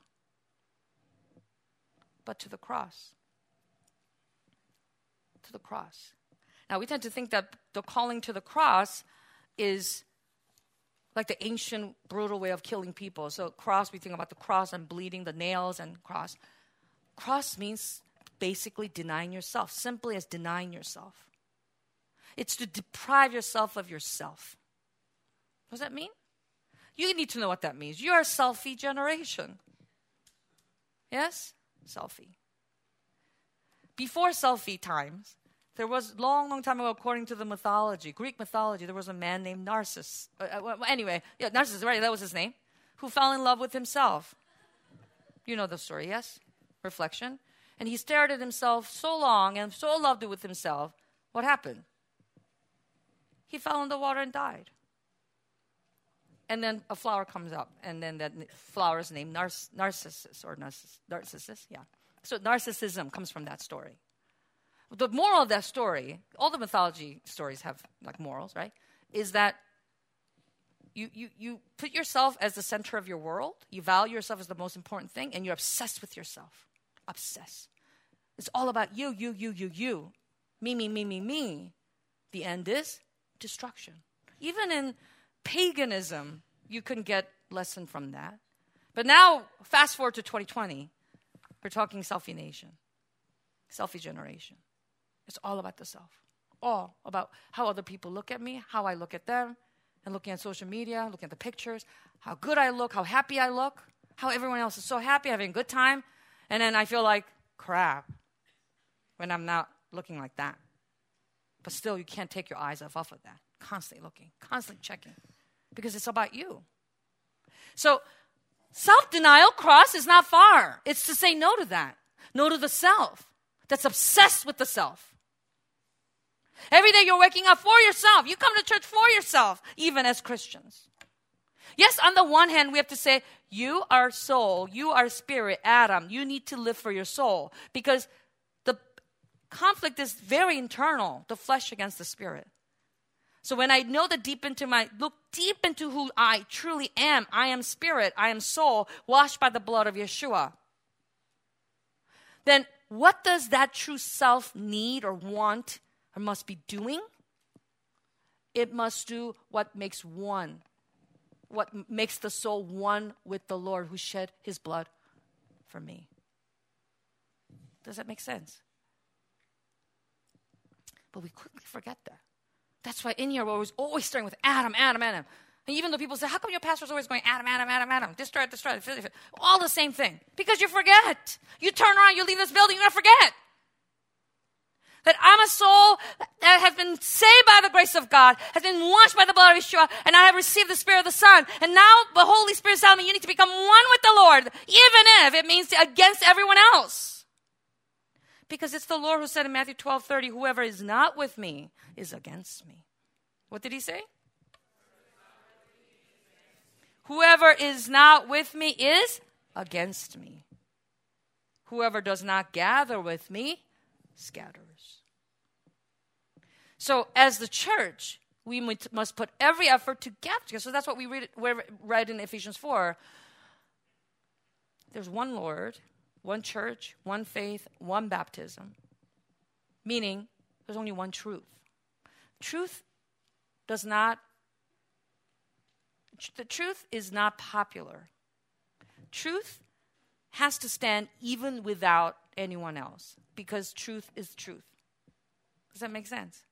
but to the cross. To the cross. Now, we tend to think that the calling to the cross is like the ancient, brutal way of killing people. So cross, we think about the cross and bleeding, the nails and cross. Cross means basically denying yourself, simply as denying yourself. It's to deprive yourself of yourself. What does that mean? You need to know what that means. You are a selfie generation. Yes? Selfie. Before selfie times, There was long time ago, according to the mythology, Greek mythology, there was a man named Narcissus. Narcissus, right? That was his name, who fell in love with himself. You know the story, yes? Reflection. And he stared at himself so long and so loved it with himself. What happened? He fell in the water and died. And then a flower comes up, and then that flower is named Narcissus. Yeah. So narcissism comes from that story. The moral of that story, all the mythology stories have like morals, right? Is that you put yourself as the center of your world, you value yourself as the most important thing, and you're obsessed with yourself. Obsessed. It's all about you. Me. The end is destruction. Even in paganism, you can get lesson from that. But now, fast forward to 2020, we're talking selfie nation, selfie generation. It's all about the self. All about how other people look at me, how I look at them, and looking at social media, looking at the pictures, how good I look, how happy I look, how everyone else is so happy, having a good time. And then I feel like crap when I'm not looking like that. But still, you can't take your eyes off of that. Constantly looking, constantly checking. Because it's about you. So, self-denial, cross, is not far. It's to say no to that. No to the self that's obsessed with the self. Every day you're waking up for yourself. You come to church for yourself, even as Christians. Yes, on the one hand, we have to say, you are soul, you are spirit, Adam. You need to live for your soul. Because the conflict is very internal, the flesh against the spirit. So when I know look deep into who I truly am. I am spirit, I am soul, washed by the blood of Yeshua. Then what does that true self need or want or must be doing? It must do what makes the soul one with the Lord who shed his blood for me. Does that make sense? But we quickly forget that. That's why in here we're always starting with Adam. And even though people say, how come your pastor's always going Adam? Destroy it. All the same thing. Because you forget. You turn around, you leave this building, you're going to forget. That I'm a soul that has been saved by the grace of God, has been washed by the blood of Yeshua, and I have received the Spirit of the Son. And now the Holy Spirit is telling me you need to become one with the Lord, even if it means against everyone else. Because it's the Lord who said in Matthew 12:30, whoever is not with me is against me. What did he say? Whoever is not with me is against me. Whoever does not gather with me scatters. So as the church, we must put every effort to gather together. So that's what we read in Ephesians 4. There's one Lord, one church, one faith, one baptism. Meaning, there's only one truth. The truth is not popular. Truth has to stand even without anyone else. Because truth is truth. Does that make sense?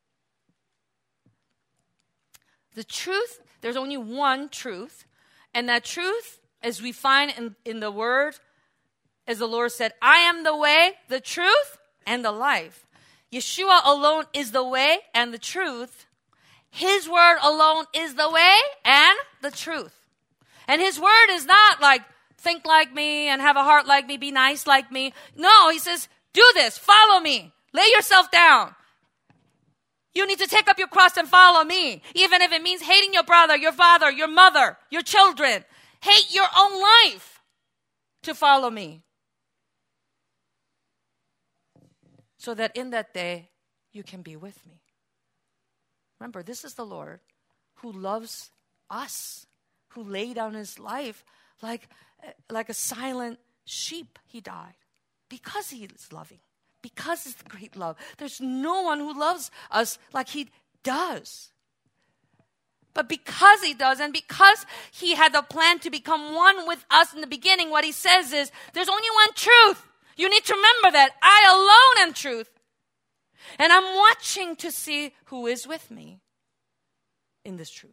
The truth, there's only one truth. And that truth, as we find in the Word, as the Lord said, I am the way, the truth, and the life. Yeshua alone is the way and the truth. His word alone is the way and the truth. And his word is not like, think like me and have a heart like me, be nice like me. No, he says, do this, follow me, lay yourself down. You need to take up your cross and follow me, even if it means hating your brother, your father, your mother, your children. Hate your own life to follow me. So that in that day, you can be with me. Remember, this is the Lord who loves us, who laid down his life like a silent sheep. He died because he is loving, because it's the great love. There's no one who loves us like he does. But because he does, and because he had the plan to become one with us in the beginning, what he says is, there's only one truth. You need to remember that. I alone am truth. And I'm watching to see who is with me in this truth.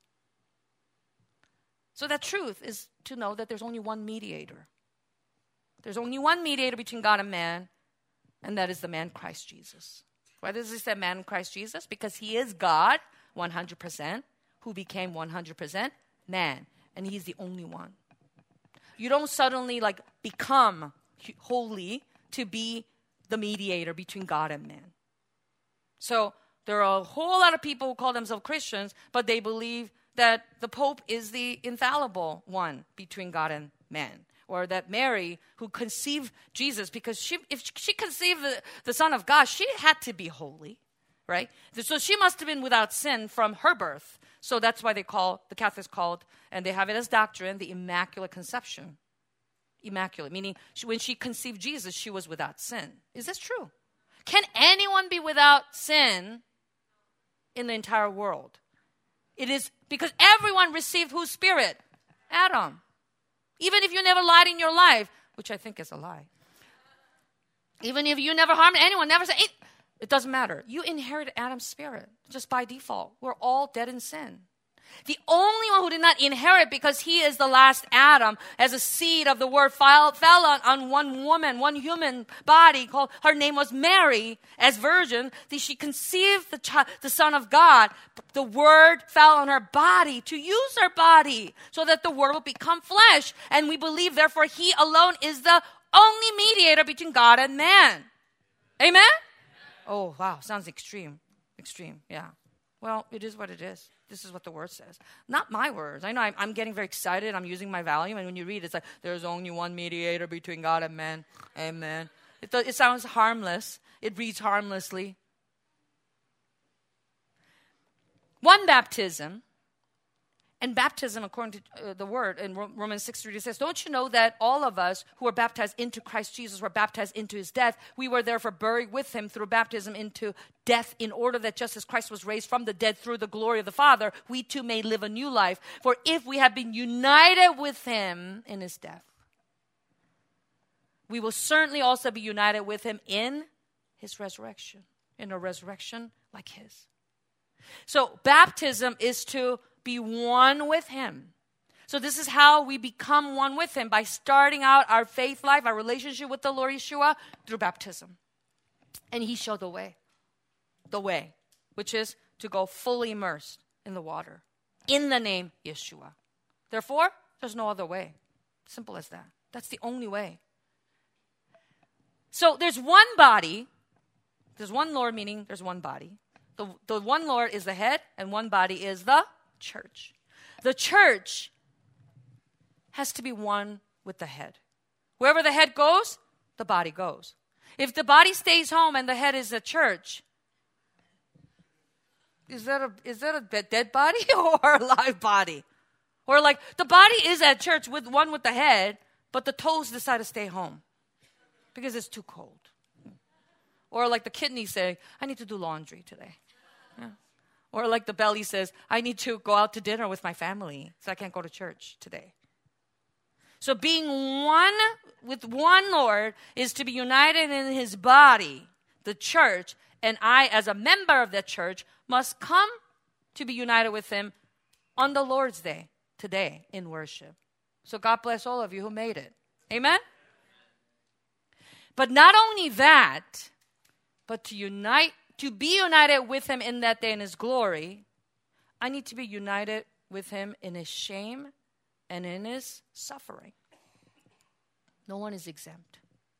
So that truth is to know that there's only one mediator. There's only one mediator between God and man, and that is the man Christ Jesus. Why does it say man in Christ Jesus? Because he is God, 100%, who became 100% man. And he's the only one. You don't suddenly become holy to be the mediator between God and man. So there are a whole lot of people who call themselves Christians, but they believe that the Pope is the infallible one between God and man. Or that Mary, who conceived Jesus, because if she conceived the Son of God, she had to be holy, right? So she must have been without sin from her birth. So that's why the Catholics called, and they have it as doctrine, the Immaculate Conception. Immaculate, meaning when she conceived Jesus, she was without sin. Is this true? Can anyone be without sin in the entire world? It is because everyone received whose spirit? Adam. Even if you never lied in your life, which I think is a lie. Even if you never harmed anyone, never said, it doesn't matter. You inherit Adam's spirit just by default. We're all dead in sin. The only one who did not inherit, because he is the last Adam, as a seed of the word fell on one woman, one human body, her name was Mary, as virgin. She conceived the Son of God. The word fell on her body to use her body so that the word will become flesh. And we believe, therefore, he alone is the only mediator between God and man. Amen? Oh, wow. Sounds extreme. Extreme, yeah. Well, it is what it is. This is what the word says. Not my words. I know I'm getting very excited. I'm using my volume. And when you read, it's like, there's only one mediator between God and man. Amen. It sounds harmless. It reads harmlessly. One baptism. And baptism, according to the word in Romans 6:3, it says, don't you know that all of us who were baptized into Christ Jesus were baptized into his death? We were therefore buried with him through baptism into death, in order that just as Christ was raised from the dead through the glory of the Father, we too may live a new life. For if we have been united with him in his death, we will certainly also be united with him in his resurrection, in a resurrection like his. So baptism is to be one with him. So this is how we become one with him, by starting out our faith life, our relationship with the Lord Yeshua through baptism. And he showed the way, which is to go fully immersed in the water in the name Yeshua. Therefore, there's no other way. Simple as that. That's the only way. So there's one body, there's one Lord, meaning there's one body. The one Lord is the head, and one body is the church. The church has to be one with the head. Wherever the head goes, the body goes. If the body stays home and the head is the church, is that a dead body or a live body? Or like the body is at church with the head, but the toes decide to stay home because it's too cold. Or like the kidney saying, I need to do laundry today. Yeah. Or like the belly says, I need to go out to dinner with my family, so I can't go to church today. So being one with one Lord is to be united in his body, the church, and I, as a member of that church, must come to be united with him on the Lord's Day, today, in worship. So God bless all of you who made it. Amen? But not only that, but to be united with him in that day in his glory, I need to be united with him in his shame and in his suffering. No one is exempt.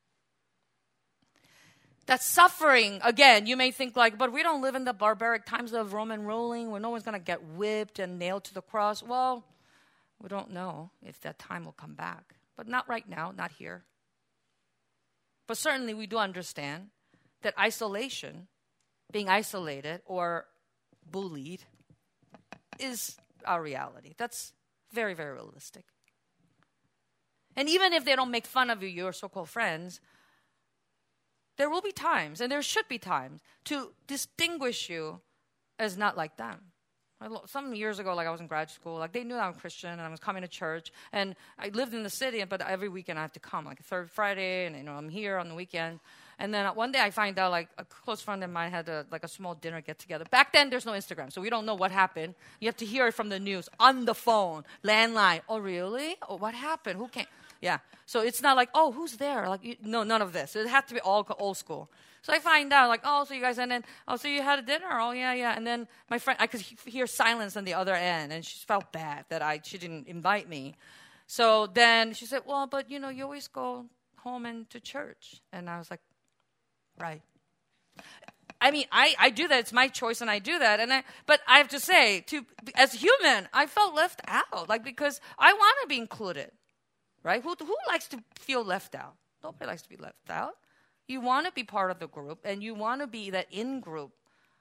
That suffering, again, you may think like, but we don't live in the barbaric times of Roman ruling where no one's going to get whipped and nailed to the cross. Well, we don't know if that time will come back. But not right now, not here. But certainly we do understand that isolation, being isolated or bullied, is our reality. That's very, very realistic. And even if they don't make fun of you, your so-called friends, there will be times, and there should be times, to distinguish you as not like them. Some years ago, like I was in grad school, like they knew I'm Christian and I was coming to church, and I lived in the city, but every weekend I have to come, like a third Friday, and I'm here on the weekend. And then one day I find out like a close friend of mine had a small dinner get together. Back then there's no Instagram, so we don't know what happened. You have to hear it from the news, on the phone, landline. Oh, really? Oh, what happened? Who came? Yeah. So it's not like, oh, who's there? Like, no, none of this. It had to be all old school. So I find out, like, oh, so you guys, and then, oh, so you had a dinner? Oh, yeah, yeah. And then my friend, I could hear silence on the other end, and she felt bad that she didn't invite me. So then she said, well, but, you always go home and to church. And I was like, right. I mean, I do that. It's my choice, and I do that. But I have to say, as human, I felt left out, like, because I want to be included, right? Who likes to feel left out? Nobody likes to be left out. You want to be part of the group, and you want to be that in-group.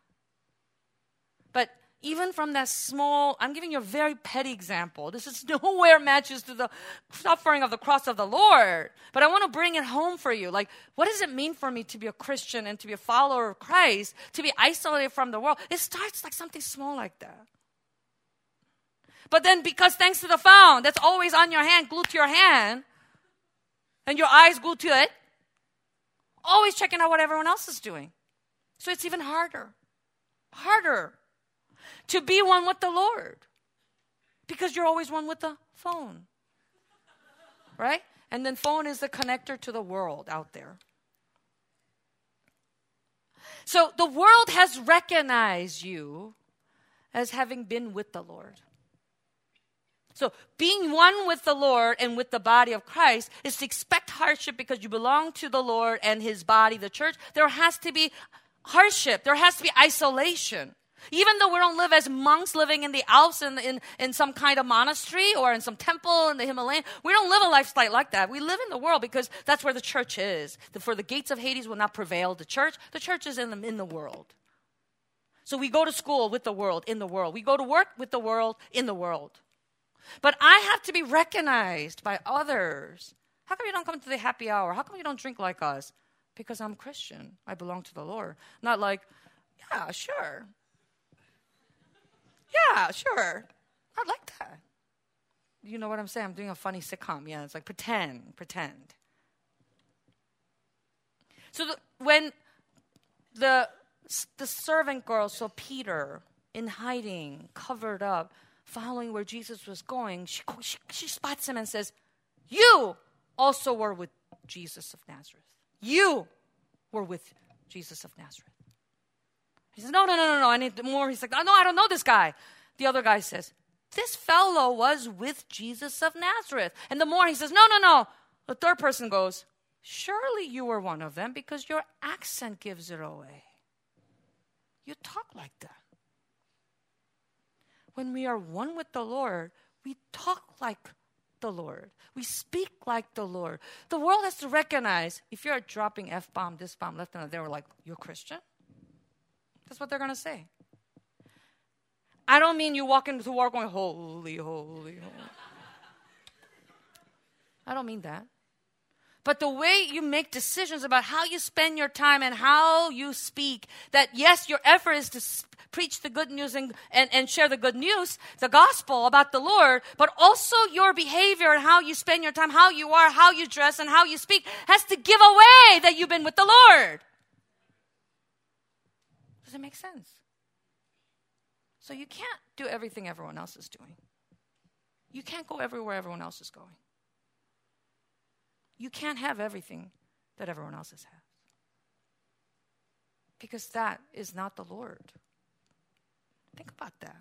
But even from that small, I'm giving you a very petty example. This is nowhere matches to the suffering of the cross of the Lord. But I want to bring it home for you. Like, what does it mean for me to be a Christian and to be a follower of Christ, to be isolated from the world? It starts like something small like that. But then because thanks to the phone that's always on your hand, glued to your hand, and your eyes glued to it, always checking out what everyone else is doing. So it's even harder to be one with the Lord, because you're always one with the phone, right? And then phone is the connector to the world out there. So the world has recognized you as having been with the Lord. So being one with the Lord and with the body of Christ is to expect hardship because you belong to the Lord and his body, the church. There has to be hardship. There has to be isolation. Even though we don't live as monks living in the Alps in some kind of monastery or in some temple in the Himalaya, we don't live a lifestyle like that. We live in the world because that's where the church is. For the gates of Hades will not prevail the church. The church is in the world. So we go to school with the world, in the world. We go to work with the world, in the world. But I have to be recognized by others. How come you don't come to the happy hour? How come you don't drink like us? Because I'm Christian. I belong to the Lord. Not like, yeah, sure. Yeah, sure. I'd like that. You know what I'm saying? I'm doing a funny sitcom. Yeah, it's like pretend. So when the servant girl saw Peter in hiding, covered up, following where Jesus was going, she spots him and says, you also were with Jesus of Nazareth. You were with Jesus of Nazareth. He says, no, I need more. He's like, no, I don't know this guy. The other guy says, this fellow was with Jesus of Nazareth. And the more he says, no. The third person goes, surely you were one of them because your accent gives it away. You talk like that. When we are one with the Lord, we talk like the Lord. We speak like the Lord. The world has to recognize if you're dropping F-bomb, this bomb, left and right, they were like, you're Christian? That's what they're going to say. I don't mean you walk into work going, holy, holy, holy. I don't mean that. But the way you make decisions about how you spend your time and how you speak, that yes, your effort is to preach the good news and share the good news, the gospel about the Lord, but also your behavior and how you spend your time, how you are, how you dress, and how you speak has to give away that you've been with the Lord. Does it make sense? So you can't do everything everyone else is doing. You can't go everywhere everyone else is going. You can't have everything that everyone else has. Because that is not the Lord. Think about that.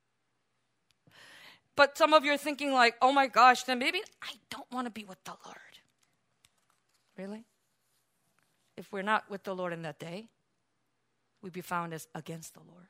But some of you are thinking like, oh my gosh, then maybe I don't want to be with the Lord. Really? If we're not with the Lord in that day, we'd be found as against the Lord.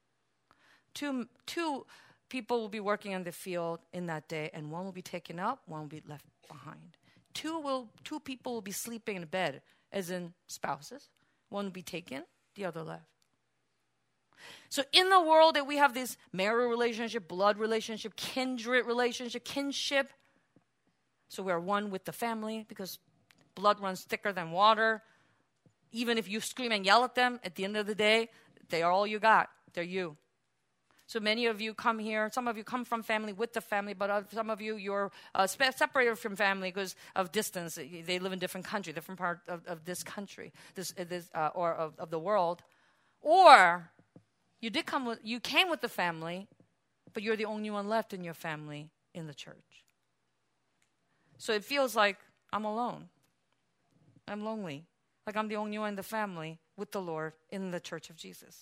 Two people will be working in the field in that day, and one will be taken up, one will be left behind. Two people will be sleeping in bed, as in spouses. One will be taken, the other left. So in the world that we have this marital relationship, blood relationship, kindred relationship, kinship. So we're one with the family because blood runs thicker than water. Even if you scream and yell at them, at the end of the day, they are all you got. They're you. So many of you come here. Some of you come from family with the family, but some of you, you're separated from family because of distance. They live in different country, different part of this country, or of the world. Or you came with the family, but you're the only one left in your family in the church. So it feels like I'm alone. I'm lonely. Like I'm the only one in the family with the Lord in the church of Jesus.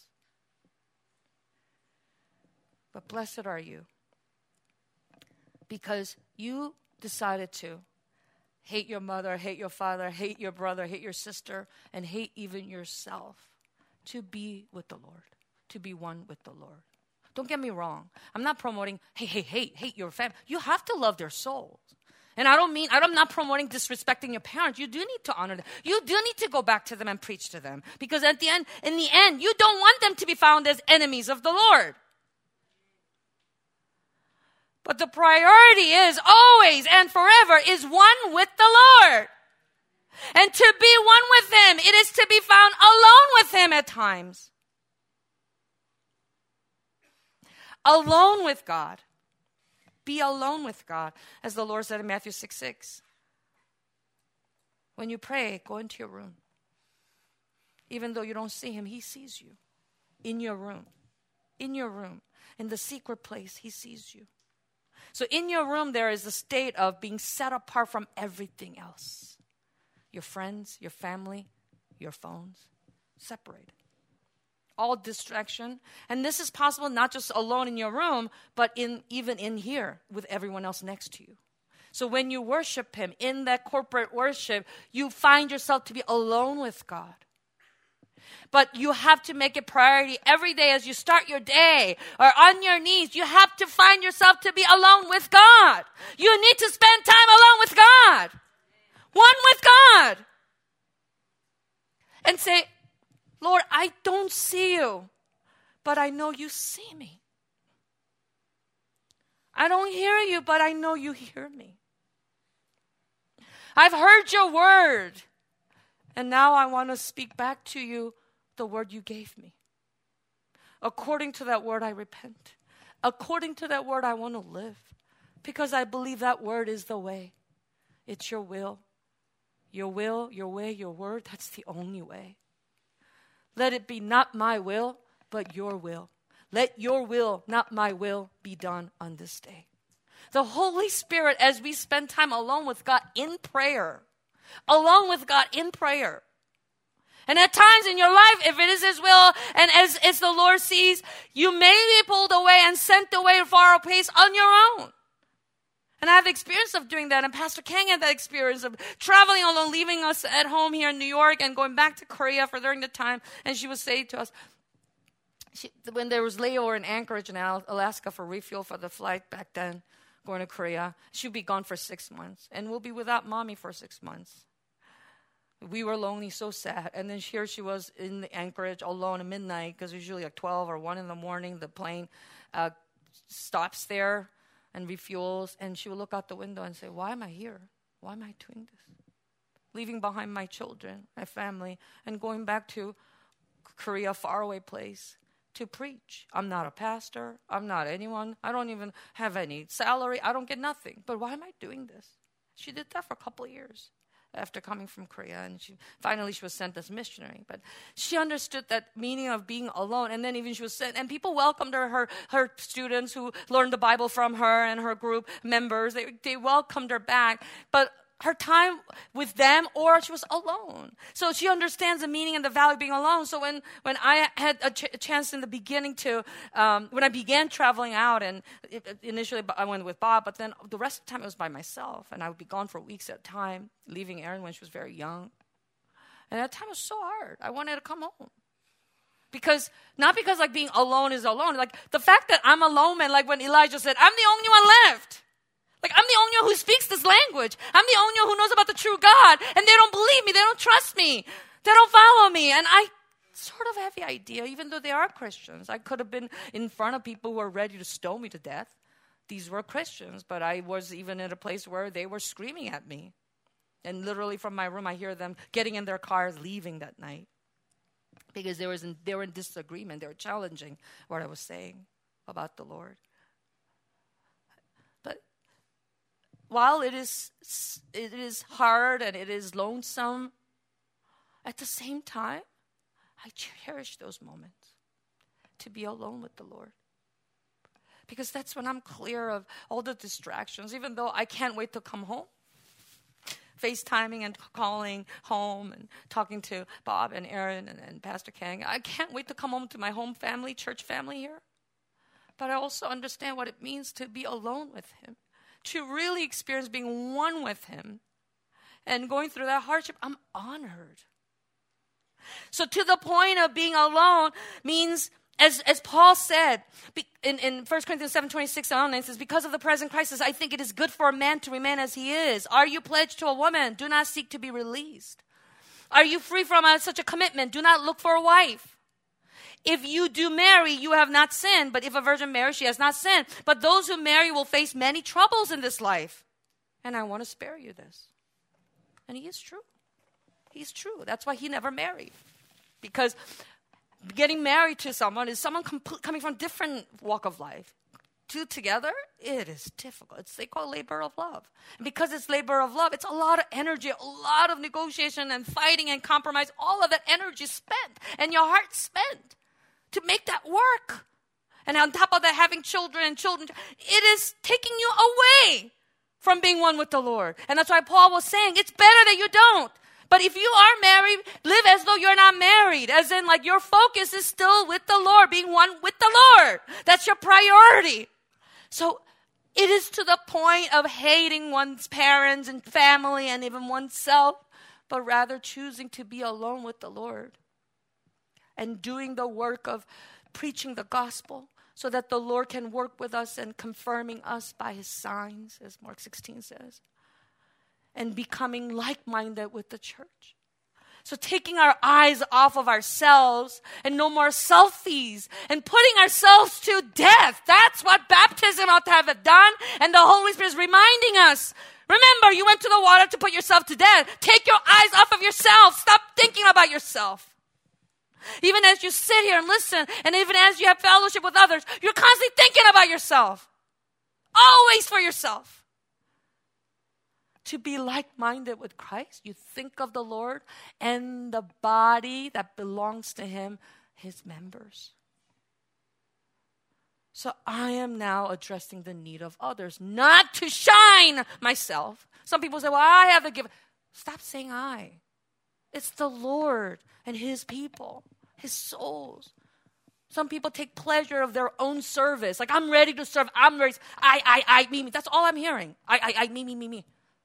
But blessed are you, because you decided to hate your mother, hate your father, hate your brother, hate your sister, and hate even yourself to be with the Lord, to be one with the Lord. Don't get me wrong. I'm not promoting, hate your family. You have to love their souls. And I'm not promoting disrespecting your parents. You do need to honor them. You do need to go back to them and preach to them. Because in the end, you don't want them to be found as enemies of the Lord. But the priority is always and forever is one with the Lord. And to be one with Him, it is to be found alone with Him at times. Alone with God. Be alone with God. As the Lord said in Matthew 6:6. When you pray, go into your room. Even though you don't see Him, He sees you. In your room. In your room. In the secret place, He sees you. So in your room, there is a state of being set apart from everything else. Your friends, your family, your phones, separated. All distraction. And this is possible not just alone in your room, but even in here with everyone else next to you. So when you worship Him in that corporate worship, you find yourself to be alone with God. But you have to make it priority every day as you start your day or on your knees. You have to find yourself to be alone with God. You need to spend time alone with God. One with God. And say, Lord, I don't see you, but I know you see me. I don't hear you, but I know you hear me. I've heard your word, and now I want to speak back to you the word you gave me. According to that word, I repent. According to that word, I want to live, because I believe that word is the way. It's your will. Your will, your way, your word, that's the only way. Let it be not my will, but your will. Let your will, not my will, be done on this day. The Holy Spirit, as we spend time alone with God in prayer, alone with God in prayer. And at times in your life, if it is His will, and as the Lord sees, you may be pulled away and sent away far a place on your own. And I have the experience of doing that. And Pastor Kang had that experience of traveling alone, leaving us at home here in New York and going back to Korea for during the time. And she would say to us, when there was layover in Anchorage in Alaska for refuel for the flight back then, going to Korea, she'd be gone for 6 months. And we'll be without mommy for 6 months. We were lonely, so sad. And then here she was in Anchorage alone at midnight, because usually like 12 or 1 in the morning, the plane stops there and refuels, and she would look out the window and say, why am I here? Why am I doing this? Leaving behind my children, my family, and going back to Korea, faraway place, to preach. I'm not a pastor. I'm not anyone. I don't even have any salary. I don't get nothing. But why am I doing this? She did that for a couple of years after coming from Korea, and she was sent as missionary. But she understood that meaning of being alone, and then even she was sent, and people welcomed her students who learned the Bible from her and her group members, they welcomed her back, but her time with them, or she was alone. So she understands the meaning and the value of being alone. So when I had a chance in the beginning to, when I began traveling out, and initially I went with Bob, but then the rest of the time it was by myself, and I would be gone for weeks at a time, leaving Erin when she was very young. And that time was so hard. I wanted to come home. Not because like being alone is alone, like the fact that I'm alone, and like when Elijah said, I'm the only one left. Like, I'm the only one who speaks this language. I'm the only one who knows about the true God. And they don't believe me. They don't trust me. They don't follow me. And I sort of have the idea, even though they are Christians. I could have been in front of people who were ready to stone me to death. These were Christians. But I was even in a place where they were screaming at me. And literally from my room, I hear them getting in their cars, leaving that night. Because they were in disagreement. They were challenging what I was saying about the Lord. While it is hard and it is lonesome, at the same time, I cherish those moments to be alone with the Lord. Because that's when I'm clear of all the distractions, even though I can't wait to come home. FaceTiming and calling home and talking to Bob and Aaron and Pastor Kang. I can't wait to come home to my home family, church family here. But I also understand what it means to be alone with him, to really experience being one with him and going through that hardship. I'm honored. So to the point of being alone means, as Paul said in 1 Corinthians 7:26 on, it says, because of the present crisis, I think it is good for a man to remain as he is. Are you pledged to a woman? Do not seek to be released. Are you free from such a commitment? Do not look for a wife. If you do marry, you have not sinned. But if a virgin marries, she has not sinned. But those who marry will face many troubles in this life. And I want to spare you this. And he is true. He's true. That's why he never married. Because getting married to someone is someone coming from a different walk of life. Two together, it is difficult. They call it labor of love. And because it's labor of love, it's a lot of energy, a lot of negotiation and fighting and compromise. All of that energy is spent and your heart spent to make that work. And on top of that, having children, it is taking you away from being one with the Lord. And that's why Paul was saying, it's better that you don't. But if you are married, live as though you're not married. As in, like, your focus is still with the Lord, being one with the Lord. That's your priority. So it is to the point of hating one's parents and family and even oneself, but rather choosing to be alone with the Lord and doing the work of preaching the gospel so that the Lord can work with us and confirming us by his signs, as Mark 16 says, and becoming like-minded with the church. So taking our eyes off of ourselves and no more selfies and putting ourselves to death. That's what baptism ought to have done. And the Holy Spirit is reminding us. Remember, you went to the water to put yourself to death. Take your eyes off of yourself. Stop thinking about yourself. Even as you sit here and listen, and even as you have fellowship with others, you're constantly thinking about yourself. Always for yourself. To be like-minded with Christ, you think of the Lord and the body that belongs to him, his members. So I am now addressing the need of others, not to shine myself. Some people say, well, I have to give. Stop saying I. It's the Lord and his people, his souls. Some people take pleasure of their own service. Like, I'm ready to serve. I'm ready. I, me. That's all I'm hearing. I, me.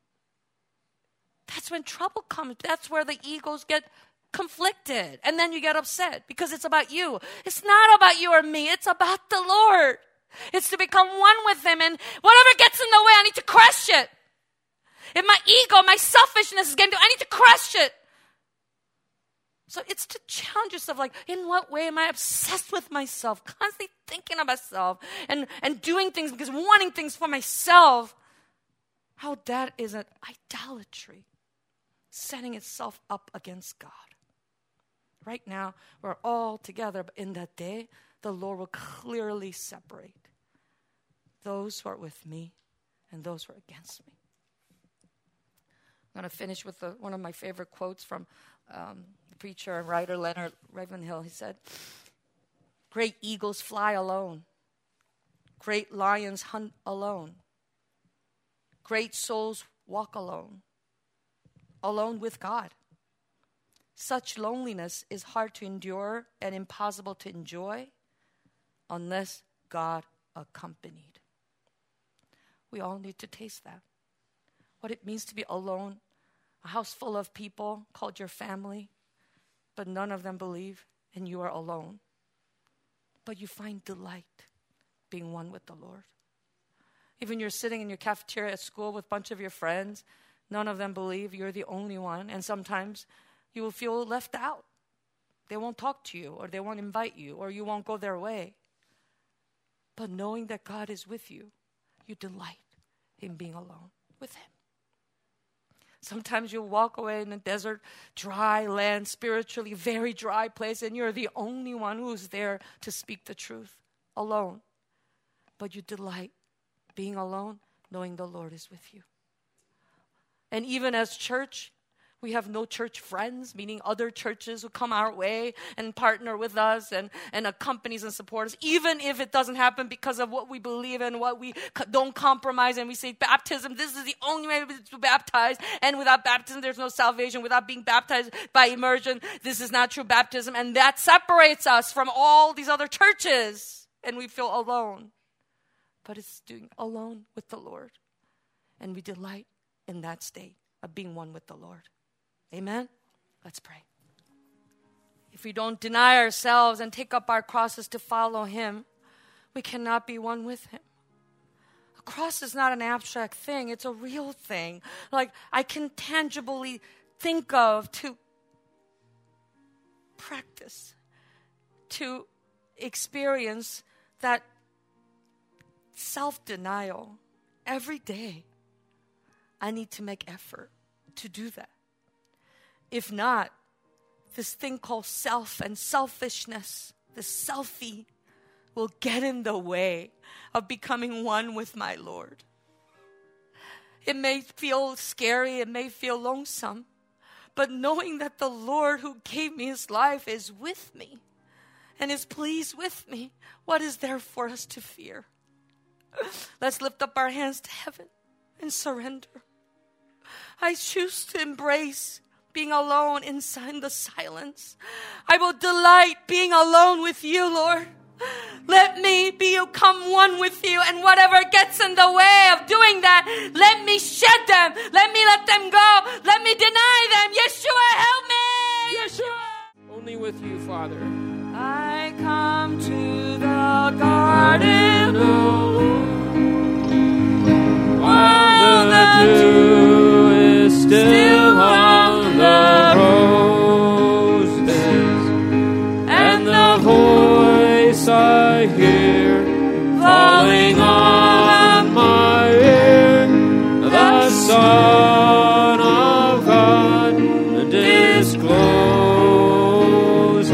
That's when trouble comes. That's where the egos get conflicted. And then you get upset because it's about you. It's not about you or me. It's about the Lord. It's to become one with him. And whatever gets in the way, I need to crush it. If my ego, my selfishness is getting to, I need to crush it. So it's to challenge yourself, like, in what way am I obsessed with myself? Constantly thinking of myself and doing things because wanting things for myself. How that is an idolatry. Setting itself up against God. Right now, we're all together, but in that day, the Lord will clearly separate those who are with me and those who are against me. I'm going to finish with one of my favorite quotes from the preacher and writer Leonard Ravenhill. He said, "Great eagles fly alone. Great lions hunt alone. Great souls walk alone. Alone with God. Such loneliness is hard to endure and impossible to enjoy unless God accompanied." We all need to taste that. What it means to be alone, a house full of people called your family, but none of them believe and you are alone. But you find delight being one with the Lord. Even you're sitting in your cafeteria at school with a bunch of your friends, none of them believe, you're the only one. And sometimes you will feel left out. They won't talk to you, or they won't invite you, or you won't go their way. But knowing that God is with you, you delight in being alone with him. Sometimes you'll walk away in a desert, dry land, spiritually very dry place, and you're the only one who's there to speak the truth, alone. But you delight being alone, knowing the Lord is with you. And even as church, We have no church friends, meaning other churches who come our way and partner with us and accompanies and support us, even if it doesn't happen because of what we believe in, what we don't compromise, and we say baptism, this is the only way to baptize, and without baptism there's no salvation. Without being baptized by immersion, this is not true baptism, and that separates us from all these other churches, and we feel alone. But it's doing alone with the Lord, and we delight in that state of being one with the Lord. Amen? Let's pray. If we don't deny ourselves and take up our crosses to follow Him, we cannot be one with Him. A cross is not an abstract thing. It's a real thing. Like I can tangibly think of, to practice, to experience that self-denial every day. I need to make effort to do that. If not, this thing called self and selfishness, the selfie, will get in the way of becoming one with my Lord. It may feel scary, it may feel lonesome, but knowing that the Lord who gave me His life is with me and is pleased with me, what is there for us to fear? Let's lift up our hands to heaven and surrender. I choose to embrace being alone inside the silence. I will delight being alone with you, Lord. Let me become one with you, and whatever gets in the way of doing that, let me shed them. Let me let them go. Let me deny them. Yeshua, help me. Yeshua! Only with you, Father. I come to the garden, while the dew is still on the roses, and the voice I hear falling on my ear, the Son of God discloses,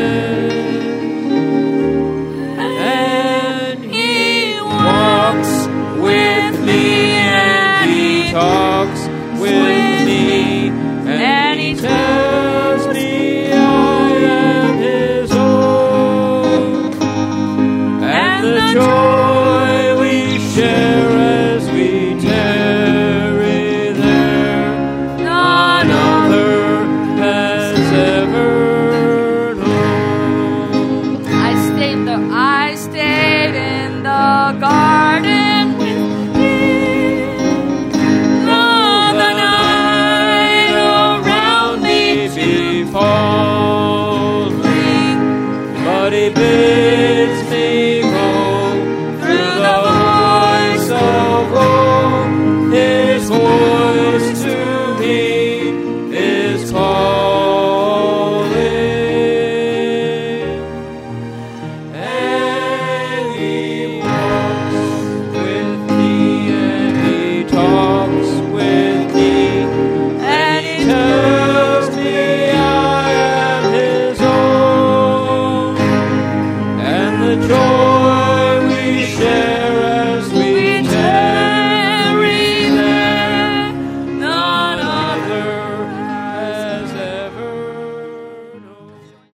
and He walks with me, and He talks with me, and He tells me I am His own, and the joy we share as we tarry there, none other has ever